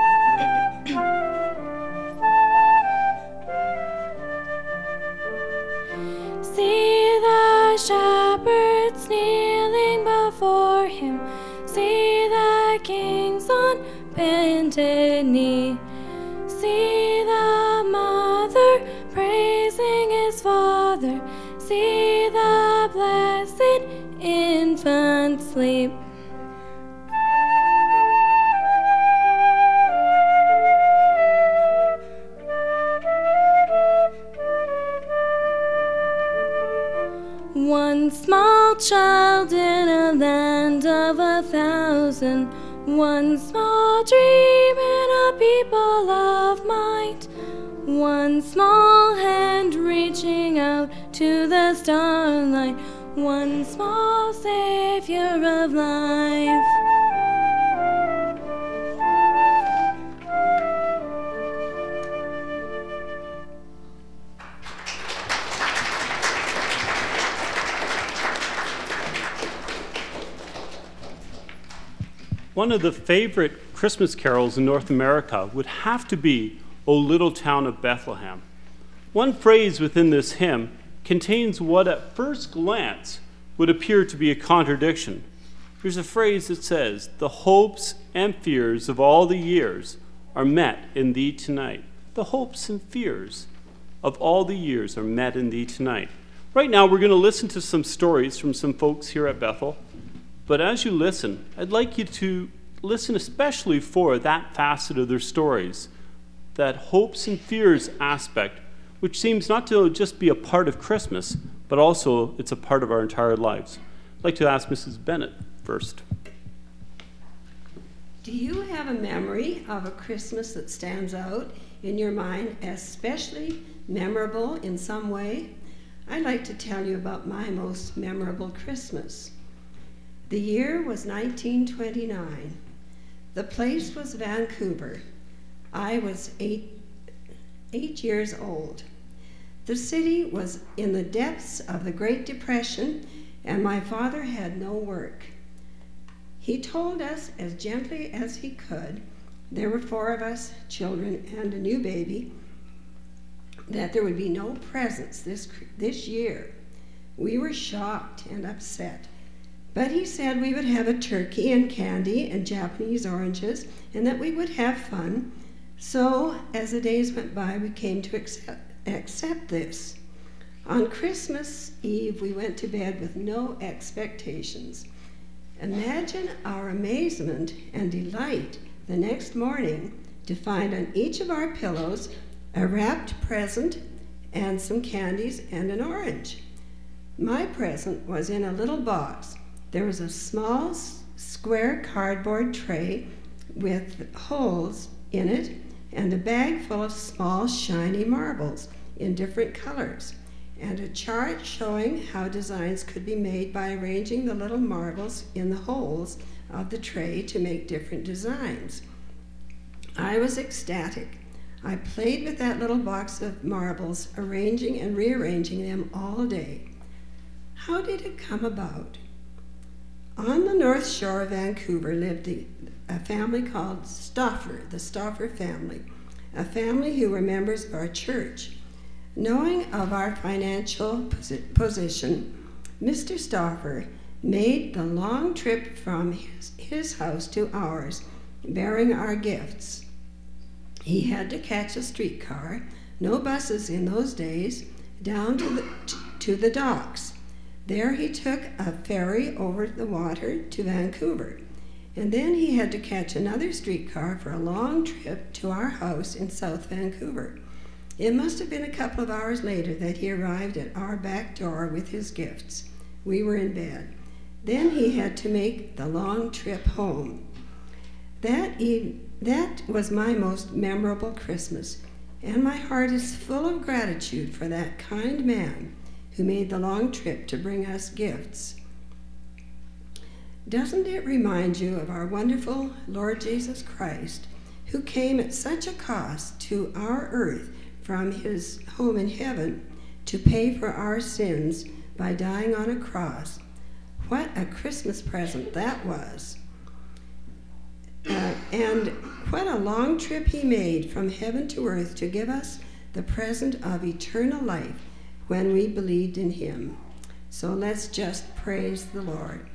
See the shepherds kneeling before him, see the kings on bended knee, see the mother praising his father, see the blessed infant sleep. One small child in a land of 1,000, one small dream in a people of might, one small hand reaching out to the starlight, one small Savior of life. One of the favorite Christmas carols in North America would have to be O Little Town of Bethlehem. One phrase within this hymn contains what at first glance would appear to be a contradiction. There's a phrase that says, "The hopes and fears of all the years are met in thee tonight." The hopes and fears of all the years are met in thee tonight. Right now we're going to listen to some stories from some folks here at Bethel. But as you listen, I'd like you to listen especially for that facet of their stories, that hopes and fears aspect, which seems not to just be a part of Christmas, but also it's a part of our entire lives. I'd like to ask Mrs. Bennett first. Do you have a memory of a Christmas that stands out in your mind as especially memorable in some way? I'd like to tell you about my most memorable Christmas. The year was 1929. The place was Vancouver. I was eight years old. The city was in the depths of the Great Depression, and my father had no work. He told us as gently as he could, there were 4 of us, children and a new baby, that there would be no presents this year. We were shocked and upset. But he said we would have a turkey and candy and Japanese oranges and that we would have fun. So as the days went by, we came to accept this. On Christmas Eve, we went to bed with no expectations. Imagine our amazement and delight the next morning to find on each of our pillows a wrapped present and some candies and an orange. My present was in a little box. There was a small square cardboard tray with holes in it and a bag full of small shiny marbles in different colors, and a chart showing how designs could be made by arranging the little marbles in the holes of the tray to make different designs. I was ecstatic. I played with that little box of marbles, arranging and rearranging them all day. How did it come about? On the north shore of Vancouver lived a family called Stauffer, the Stauffer family, a family who were members of our church. Knowing of our financial position, Mr. Stauffer made the long trip from his house to ours, bearing our gifts. He had to catch a streetcar, no buses in those days, down to the docks. There he took a ferry over the water to Vancouver, and then he had to catch another streetcar for a long trip to our house in South Vancouver. It must have been a couple of hours later that he arrived at our back door with his gifts. We were in bed. Then he had to make the long trip home. That was my most memorable Christmas, and my heart is full of gratitude for that kind man who made the long trip to bring us gifts. Doesn't it remind you of our wonderful Lord Jesus Christ, who came at such a cost to our earth from his home in heaven to pay for our sins by dying on a cross? What a Christmas present that was. And what a long trip he made from heaven to earth to give us the present of eternal life when we believed in him. So let's just praise the Lord.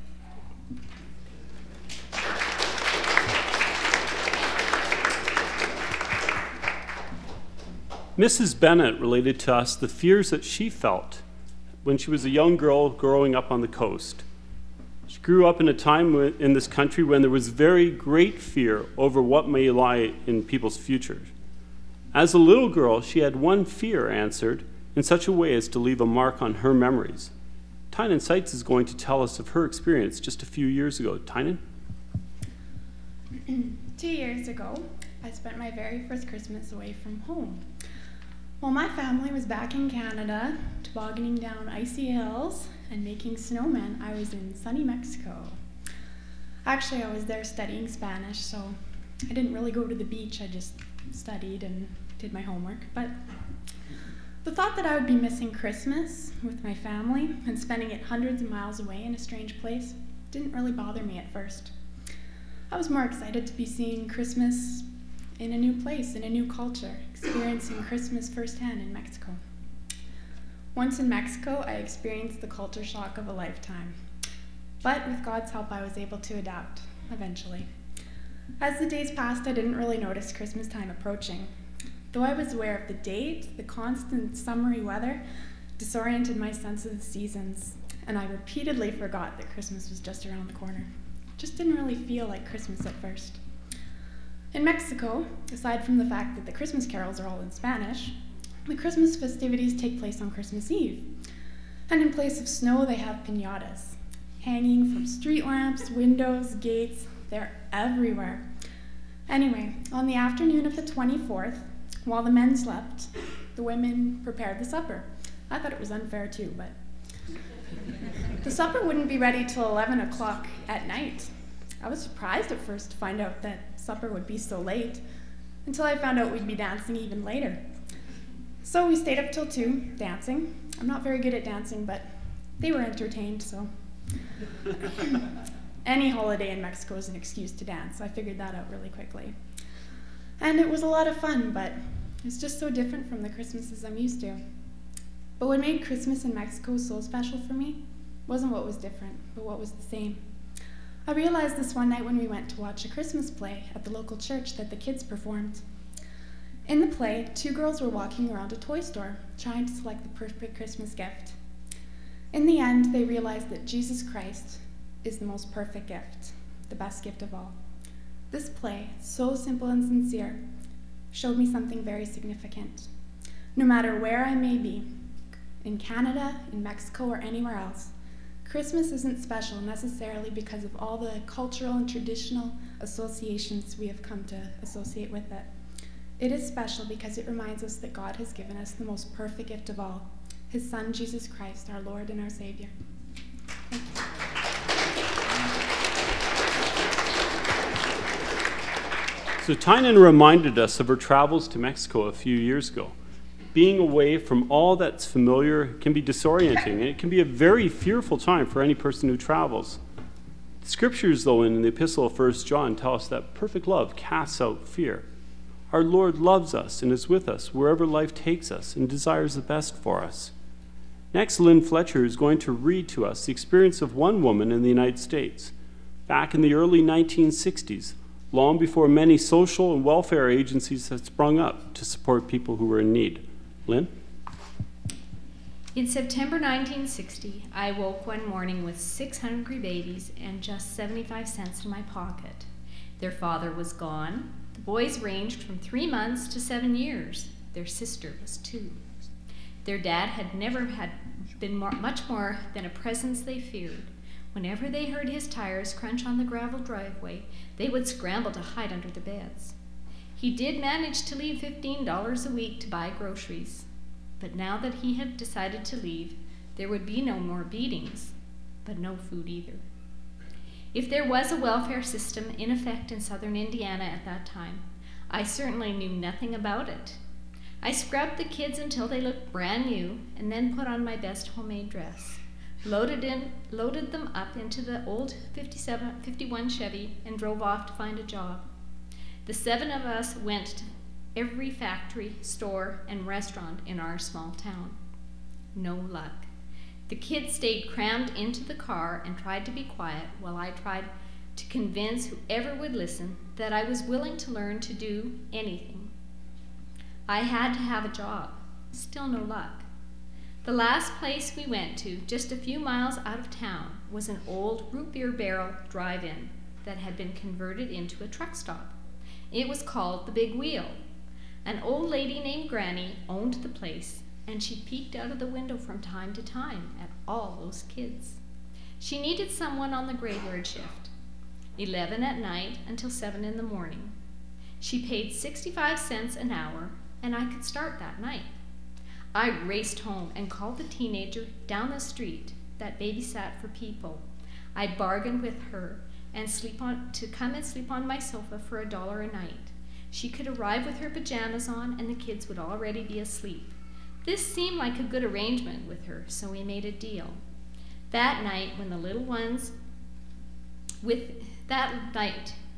Mrs. Bennett related to us the fears that she felt when she was a young girl growing up on the coast. She grew up in a time in this country when there was very great fear over what may lie in people's futures. As a little girl, she had one fear answered in such a way as to leave a mark on her memories. Tynan Seitz is going to tell us of her experience just a few years ago. Tynan? 2 years ago, I spent my very first Christmas away from home. While my family was back in Canada, tobogganing down icy hills and making snowmen, I was in sunny Mexico. Actually, I was there studying Spanish, so I didn't really go to the beach. I just studied and did my homework. But the thought that I would be missing Christmas with my family and spending it hundreds of miles away in a strange place didn't really bother me at first. I was more excited to be seeing Christmas in a new place, in a new culture, experiencing Christmas firsthand in Mexico. Once in Mexico, I experienced the culture shock of a lifetime. But with God's help, I was able to adapt, eventually. As the days passed, I didn't really notice Christmas time approaching. Though I was aware of the date, the constant summery weather disoriented my sense of the seasons, and I repeatedly forgot that Christmas was just around the corner. It just didn't really feel like Christmas at first. In Mexico, aside from the fact that the Christmas carols are all in Spanish, the Christmas festivities take place on Christmas Eve. And in place of snow, they have piñatas, hanging from street lamps, windows, gates. They're everywhere. Anyway, on the afternoon of the 24th, while the men slept, the women prepared the supper. I thought it was unfair too, but the supper wouldn't be ready till 11 o'clock at night. I was surprised at first to find out that supper would be so late, until I found out we'd be dancing even later. So we stayed up till 2, dancing. I'm not very good at dancing, but they were entertained, so. Any holiday in Mexico is an excuse to dance. I figured that out really quickly. And it was a lot of fun, but it's just so different from the Christmases I'm used to. But what made Christmas in Mexico so special for me wasn't what was different, but what was the same. I realized this one night when we went to watch a Christmas play at the local church that the kids performed. In the play, 2 girls were walking around a toy store, trying to select the perfect Christmas gift. In the end, they realized that Jesus Christ is the most perfect gift, the best gift of all. This play, so simple and sincere, showed me something very significant. No matter where I may be, in Canada, in Mexico, or anywhere else, Christmas isn't special necessarily because of all the cultural and traditional associations we have come to associate with it. It is special because it reminds us that God has given us the most perfect gift of all, His Son, Jesus Christ, our Lord and our Savior. Thank you. So Tynan reminded us of her travels to Mexico a few years ago. Being away from all that's familiar can be disorienting, and it can be a very fearful time for any person who travels. The scriptures, though, in the epistle of 1 John tell us that perfect love casts out fear. Our Lord loves us and is with us wherever life takes us and desires the best for us. Next, Lynn Fletcher is going to read to us the experience of one woman in the United States. Back in the early 1960s, long before many social and welfare agencies had sprung up to support people who were in need. Lynn? In September 1960, I woke one morning with 6 hungry babies and just 75 cents in my pocket. Their father was gone. The boys ranged from 3 months to 7 years. Their sister was 2. Their dad had never been much more than a presence they feared. Whenever they heard his tires crunch on the gravel driveway, they would scramble to hide under the beds. He did manage to leave $15 a week to buy groceries. But now that he had decided to leave, there would be no more beatings, but no food either. If there was a welfare system in effect in southern Indiana at that time, I certainly knew nothing about it. I scrubbed the kids until they looked brand new and then put on my best homemade dress, loaded them up into the old 51 Chevy and drove off to find a job. The 7 of us went to every factory, store, and restaurant in our small town. No luck. The kids stayed crammed into the car and tried to be quiet while I tried to convince whoever would listen that I was willing to learn to do anything. I had to have a job. Still no luck. The last place we went to, just a few miles out of town, was an old root beer barrel drive-in that had been converted into a truck stop. It was called the Big Wheel. An old lady named Granny owned the place, and she peeked out of the window from time to time at all those kids. She needed someone on the graveyard shift, 11 at night until 7 in the morning. She paid 65 cents an hour, and I could start that night. I raced home and called the teenager down the street that babysat for people. I bargained with her and to come and sleep on my sofa for $1 a night. She could arrive with her pajamas on, and the kids would already be asleep. This seemed like a good arrangement with her, so we made a deal. That night,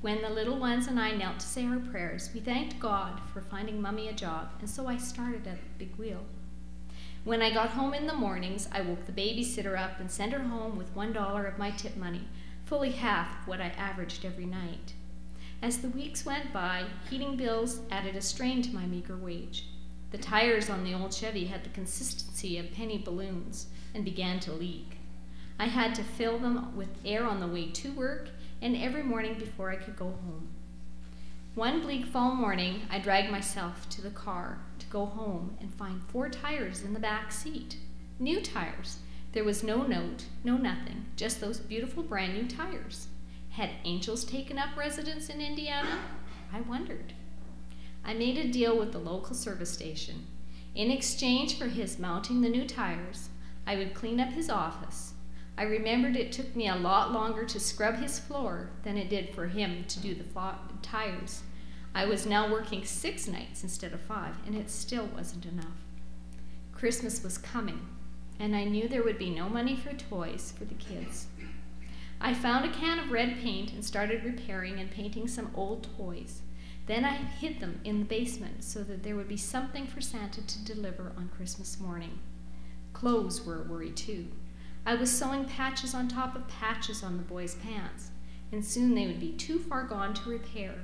When the little ones and I knelt to say our prayers, we thanked God for finding Mummy a job, and so I started at the big wheel. When I got home in the mornings, I woke the babysitter up and sent her home with $1 of my tip money, fully half of what I averaged every night. As the weeks went by, heating bills added a strain to my meager wage. The tires on the old Chevy had the consistency of penny balloons and began to leak. I had to fill them with air on the way to work and every morning before I could go home. One bleak fall morning, I dragged myself to the car to go home and find 4 tires in the back seat. New tires. There was no note, no nothing, just those beautiful brand new tires. Had angels taken up residence in Indiana? I wondered. I made a deal with the local service station. In exchange for his mounting the new tires, I would clean up his office. I remembered it took me a lot longer to scrub his floor than it did for him to do the tires. I was now working 6 nights instead of 5, and it still wasn't enough. Christmas was coming, and I knew there would be no money for toys for the kids. I found a can of red paint and started repairing and painting some old toys. Then I hid them in the basement so that there would be something for Santa to deliver on Christmas morning. Clothes were a worry too. I was sewing patches on top of patches on the boys' pants, and soon they would be too far gone to repair.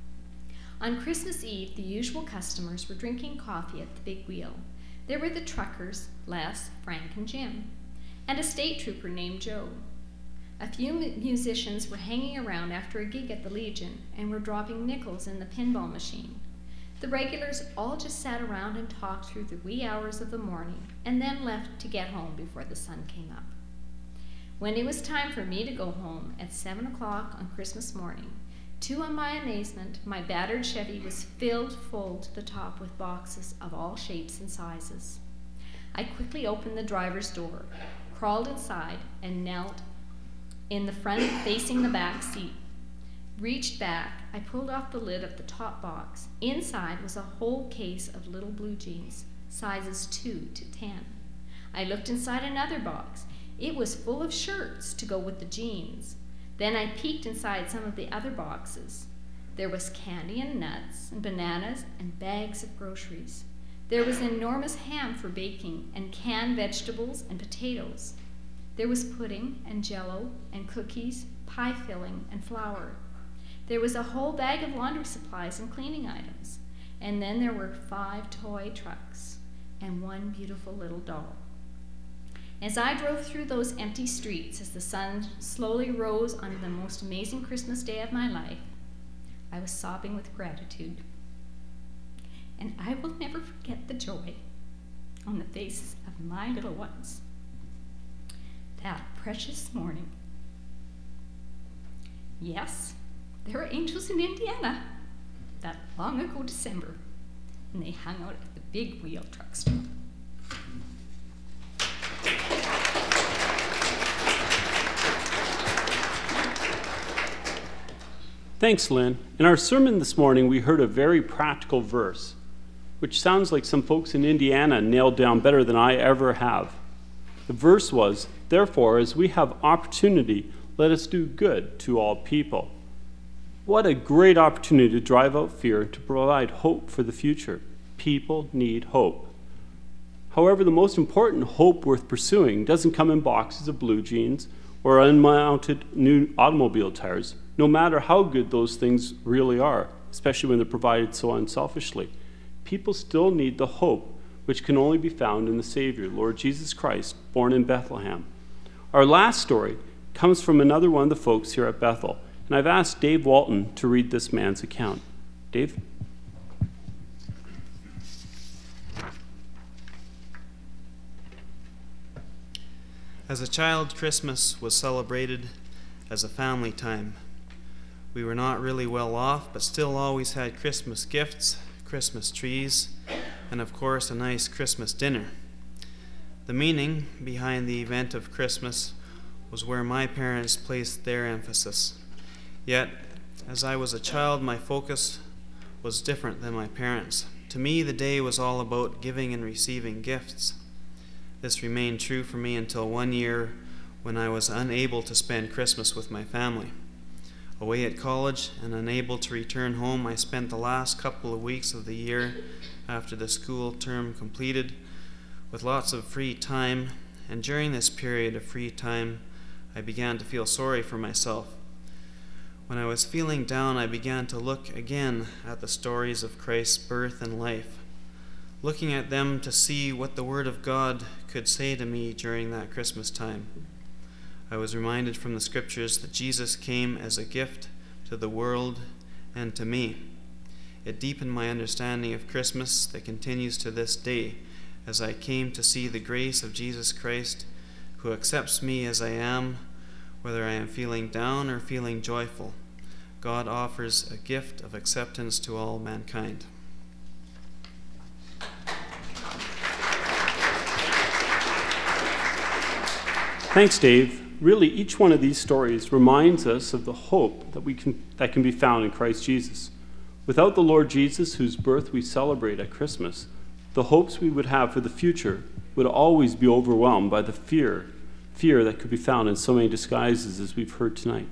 On Christmas Eve, the usual customers were drinking coffee at the big wheel. There were the truckers, Les, Frank, and Jim, and a state trooper named Joe. A few musicians were hanging around after a gig at the Legion and were dropping nickels in the pinball machine. The regulars all just sat around and talked through the wee hours of the morning and then left to get home before the sun came up. When it was time for me to go home at 7 o'clock on Christmas morning, to my amazement, my battered Chevy was filled full to the top with boxes of all shapes and sizes. I quickly opened the driver's door, crawled inside, and knelt in the front facing the back seat. Reached back, I pulled off the lid of the top box. Inside was a whole case of little blue jeans, sizes 2 to 10. I looked inside another box. It was full of shirts to go with the jeans. Then I peeked inside some of the other boxes. There was candy and nuts and bananas and bags of groceries. There was enormous ham for baking and canned vegetables and potatoes. There was pudding and jello and cookies, pie filling and flour. There was a whole bag of laundry supplies and cleaning items. And then there were 5 toy trucks and 1 beautiful little doll. As I drove through those empty streets as the sun slowly rose on the most amazing Christmas day of my life, I was sobbing with gratitude. And I will never forget the joy on the faces of my little ones that precious morning. Yes, there are angels in Indiana that long ago December, and they hung out at the big wheel truck stop. Thanks, Lynn. In our sermon this morning, we heard a very practical verse, which sounds like some folks in Indiana nailed down better than I ever have. The verse was, "Therefore, as we have opportunity, let us do good to all people." What a great opportunity to drive out fear and to provide hope for the future. People need hope. However, the most important hope worth pursuing doesn't come in boxes of blue jeans or unmounted new automobile tires, no matter how good those things really are, especially when they're provided so unselfishly. People still need the hope which can only be found in the Savior, Lord Jesus Christ, born in Bethlehem. Our last story comes from another one of the folks here at Bethel, and I've asked Dave Walton to read this man's account. Dave? As a child, Christmas was celebrated as a family time. We were not really well off, but still always had Christmas gifts, Christmas trees, and of course a nice Christmas dinner. The meaning behind the event of Christmas was where my parents placed their emphasis. Yet, as I was a child, my focus was different than my parents. To me, the day was all about giving and receiving gifts. This remained true for me until one year when I was unable to spend Christmas with my family. Away at college and unable to return home, I spent the last couple of weeks of the year after the school term completed with lots of free time, and during this period of free time, I began to feel sorry for myself. When I was feeling down, I began to look again at the stories of Christ's birth and life, looking at them to see what the Word of God could say to me during that Christmas time. I was reminded from the Scriptures that Jesus came as a gift to the world and to me. It deepened my understanding of Christmas that continues to this day as I came to see the grace of Jesus Christ, who accepts me as I am, whether I am feeling down or feeling joyful. God offers a gift of acceptance to all mankind. Thanks, Dave. Really, each one of these stories reminds us of the hope that can be found in Christ Jesus. Without the Lord Jesus, whose birth we celebrate at Christmas, the hopes we would have for the future would always be overwhelmed by the fear that could be found in so many disguises as we've heard tonight.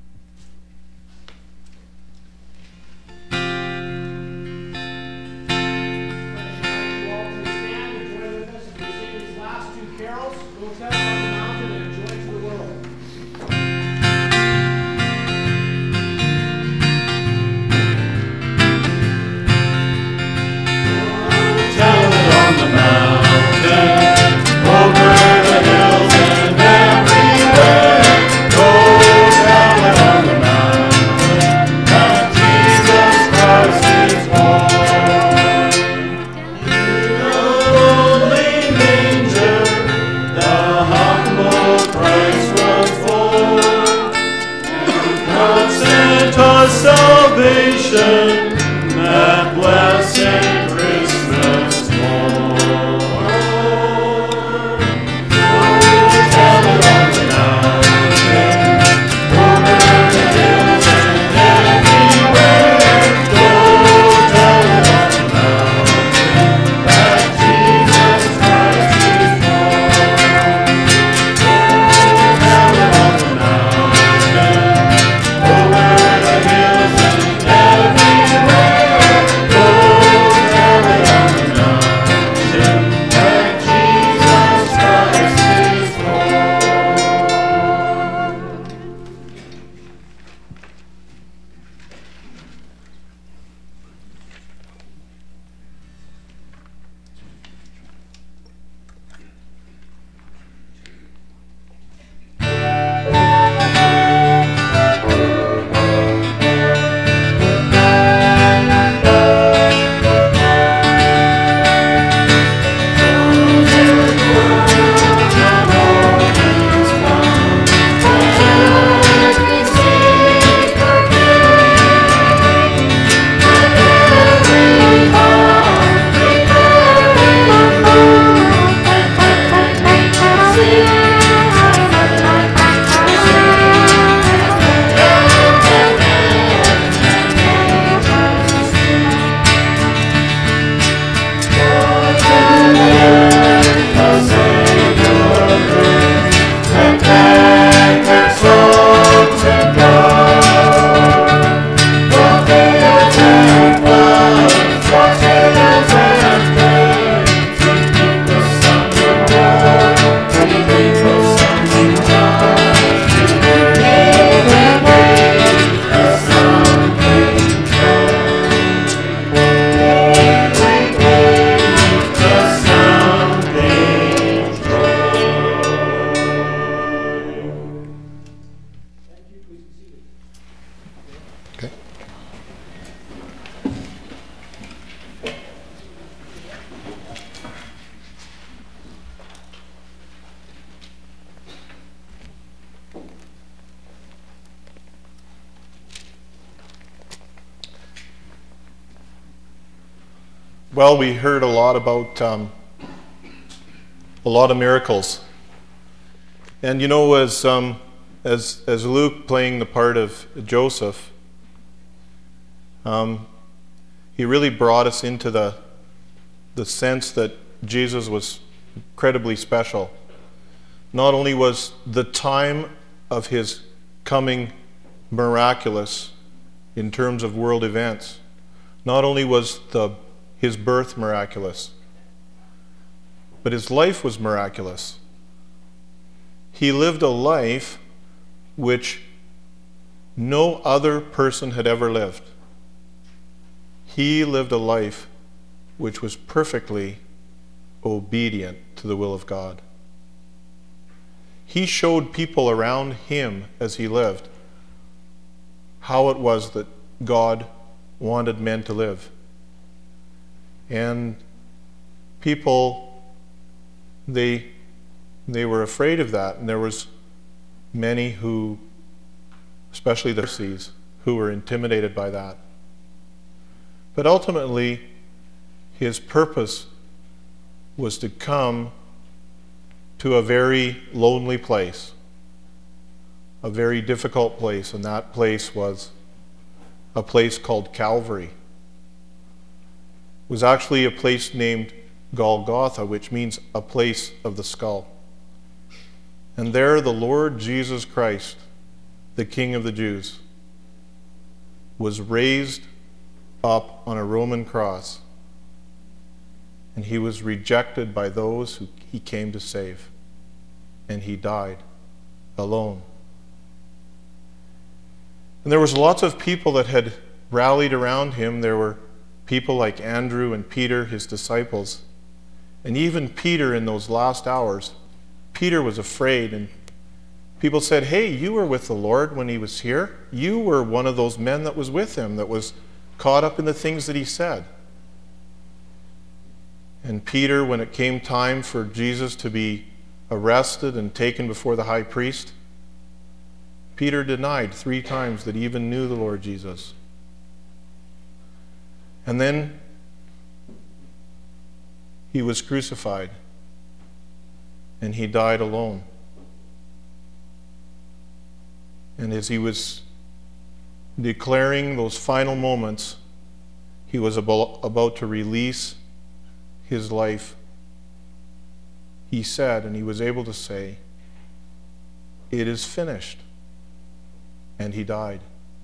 Well, we heard a lot about a lot of miracles. And you know, as Luke playing the part of Joseph, he really brought us into the sense that Jesus was incredibly special. Not only was the time of his coming miraculous in terms of world events. Not only was his birth miraculous, but his life was miraculous. He lived a life which no other person had ever lived. He lived a life which was perfectly obedient to the will of God. He showed people around him as he lived how it was that God wanted men to live. And people, they were afraid of that, and there was many who, especially the Pharisees, who were intimidated by that. But ultimately, his purpose was to come to a very lonely place, a very difficult place, and that place was a place called Calvary. It was actually a place named Golgotha, which means a place of the skull. And there the Lord Jesus Christ, the King of the Jews, was raised up on a Roman cross, and he was rejected by those who he came to save, and he died alone. And there was lots of people that had rallied around him. There were people like Andrew and Peter, his disciples, and even Peter in those last hours. Peter was afraid, and people said, "Hey, you were with the Lord when he was here. You were one of those men that was with him, that was caught up in the things that he said." And Peter, when it came time for Jesus to be arrested and taken before the high priest, Peter denied 3 times that he even knew the Lord Jesus. And then he was crucified, and he died alone. And as he was declaring those final moments, he was about to release his life. He said, and he was able to say, "It is finished." And he died.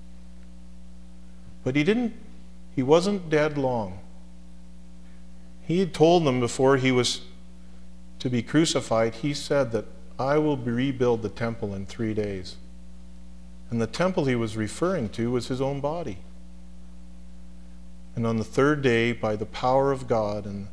But he wasn't dead long. He had told them before he was to be crucified, he said that, "I will rebuild the temple in 3 days." And the temple he was referring to was his own body. And on the 3rd day, by the power of God and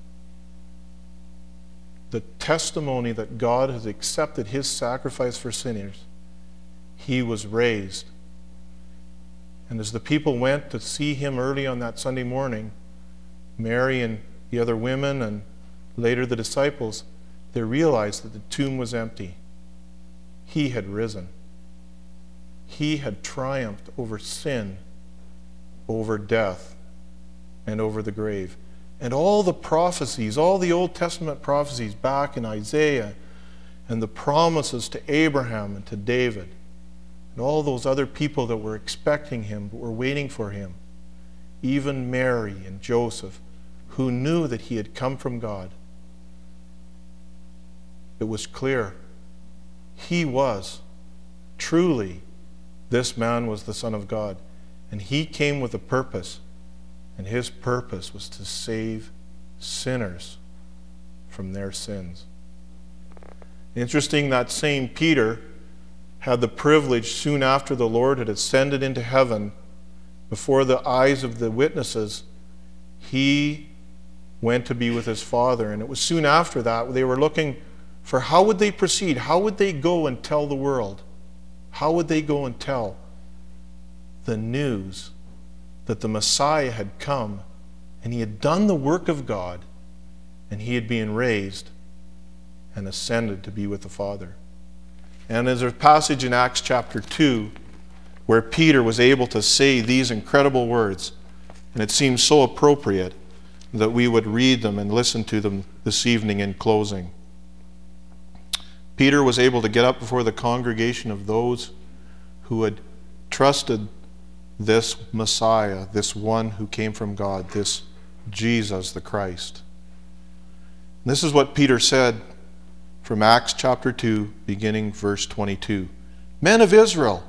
the testimony that God has accepted his sacrifice for sinners, he was raised. And as the people went to see him early on that Sunday morning, Mary and the other women and later the disciples, they realized that the tomb was empty. He had risen. He had triumphed over sin, over death, and over the grave. And all the prophecies, all the Old Testament prophecies back in Isaiah, and the promises to Abraham and to David, and all those other people that were expecting him, but were waiting for him, even Mary and Joseph, who knew that he had come from God, it was clear he was truly, this man was the Son of God. And he came with a purpose, and his purpose was to save sinners from their sins. Interesting, that same Peter had the privilege, soon after the Lord had ascended into heaven, before the eyes of the witnesses, he went to be with his Father. And it was soon after that they were looking for how would they proceed? How would they go and tell the world? How would they go and tell the news that the Messiah had come and he had done the work of God and he had been raised and ascended to be with the Father? And there's a passage in Acts chapter 2 where Peter was able to say these incredible words, and it seems so appropriate that we would read them and listen to them this evening in closing. Peter was able to get up before the congregation of those who had trusted this Messiah, this one who came from God, this Jesus the Christ. And this is what Peter said from Acts chapter 2, beginning verse 22. "Men of Israel,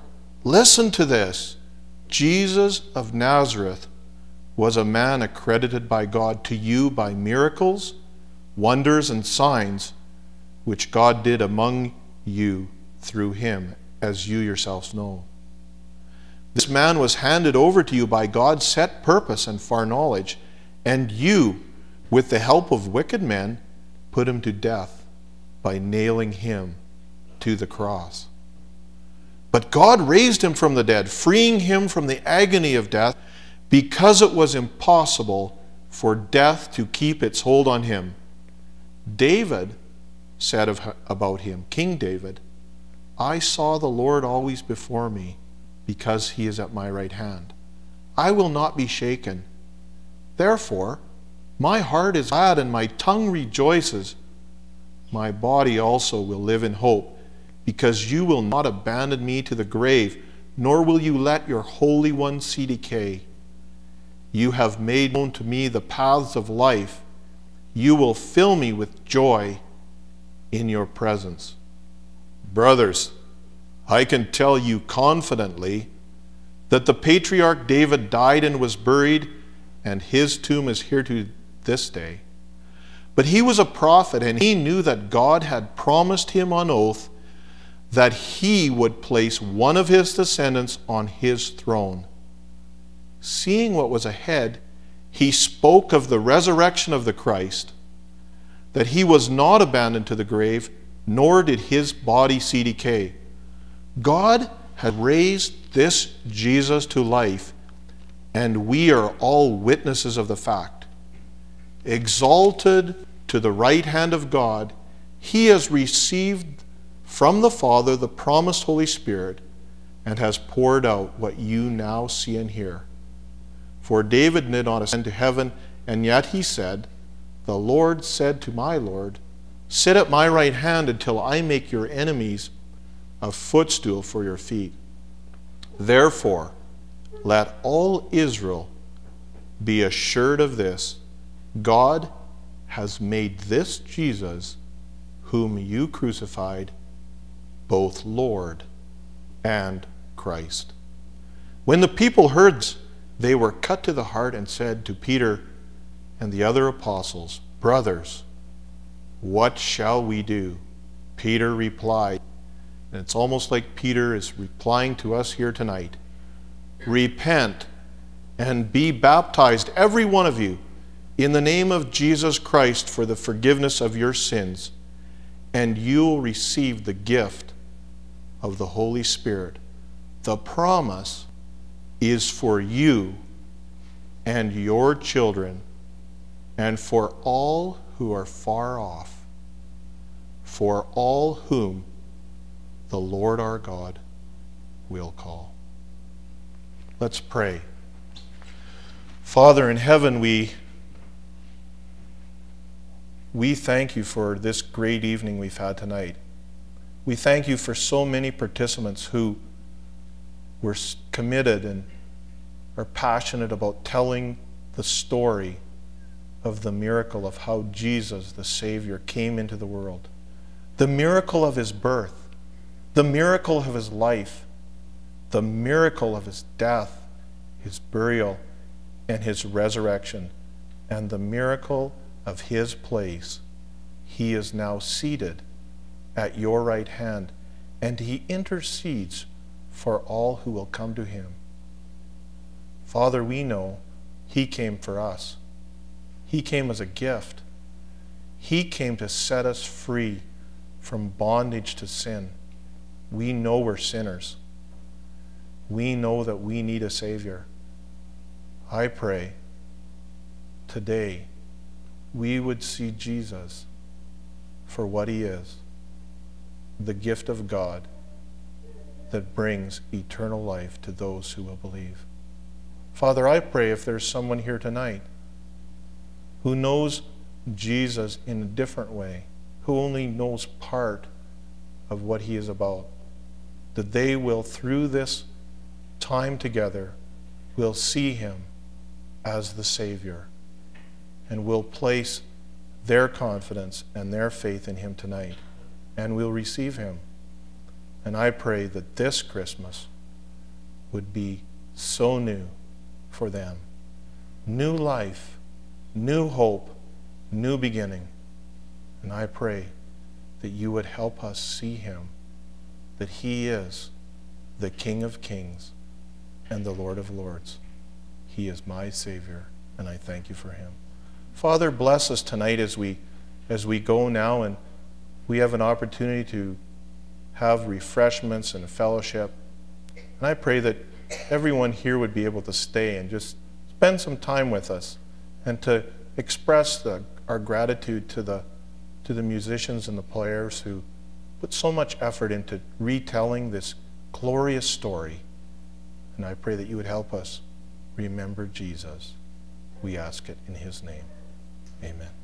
Listen to this. Jesus of Nazareth was a man accredited by God to you by miracles, wonders, and signs, which God did among you through him, as you yourselves know. This man was handed over to you by God's set purpose and foreknowledge, and you, with the help of wicked men, put him to death by nailing him to the cross. But God raised him from the dead, freeing him from the agony of death, because it was impossible for death to keep its hold on him. David said about him, King David, I saw the Lord always before me, because he is at my right hand. I will not be shaken. Therefore, my heart is glad and my tongue rejoices. My body also will live in hope, because you will not abandon me to the grave, nor will you let your Holy One see decay. You have made known to me the paths of life. You will fill me with joy in your presence. Brothers, I can tell you confidently that the patriarch David died and was buried, and his tomb is here to this day. But he was a prophet, and he knew that God had promised him on oath that he would place one of his descendants on his throne. Seeing what was ahead, he spoke of the resurrection of the Christ, that he was not abandoned to the grave, nor did his body see decay. God had raised this Jesus to life, and we are all witnesses of the fact. Exalted to the right hand of God, he has received from the Father the promised Holy Spirit, and has poured out what you now see and hear. For David did not ascend to heaven, and yet he said, the Lord said to my Lord, sit at my right hand until I make your enemies a footstool for your feet. Therefore, let all Israel be assured of this, God has made this Jesus, whom you crucified, both Lord and Christ. When the people heard this, they were cut to the heart and said to Peter and the other apostles, brothers, what shall we do? Peter replied, and it's almost like Peter is replying to us here tonight, repent and be baptized, every one of you, in the name of Jesus Christ for the forgiveness of your sins, and you will receive the gift of the Holy Spirit. The promise is for you and your children, and for all who are far off, for all whom the Lord our God will call. Let's pray. Father in heaven, we thank you for this great evening we've had tonight. We thank you for so many participants who were committed and are passionate about telling the story of the miracle of how Jesus, the Savior, came into the world. The miracle of his birth, the miracle of his life, the miracle of his death, his burial, and his resurrection, and the miracle of his place. He is now seated at your right hand, and he intercedes for all who will come to him. Father, we know he came for us. He came as a gift. He came to set us free from bondage to sin. We know we're sinners. We know that we need a Savior. I pray today we would see Jesus for what he is, the gift of God that brings eternal life to those who will believe. Father, I pray if there's someone here tonight who knows Jesus in a different way, who only knows part of what he is about, that they will, through this time together, will see him as the Savior and will place their confidence and their faith in him tonight and will receive him. And I pray that this Christmas would be so new for them. New life, new hope, new beginning. And I pray that you would help us see him, that he is the King of Kings and the Lord of Lords. He is my Savior, and I thank you for him. Father, bless us tonight as we go now, and we have an opportunity to have refreshments and fellowship. And I pray that everyone here would be able to stay and just spend some time with us and to express our gratitude to the musicians and the players who put so much effort into retelling this glorious story. And I pray that you would help us remember Jesus. We ask it in his name. Amen.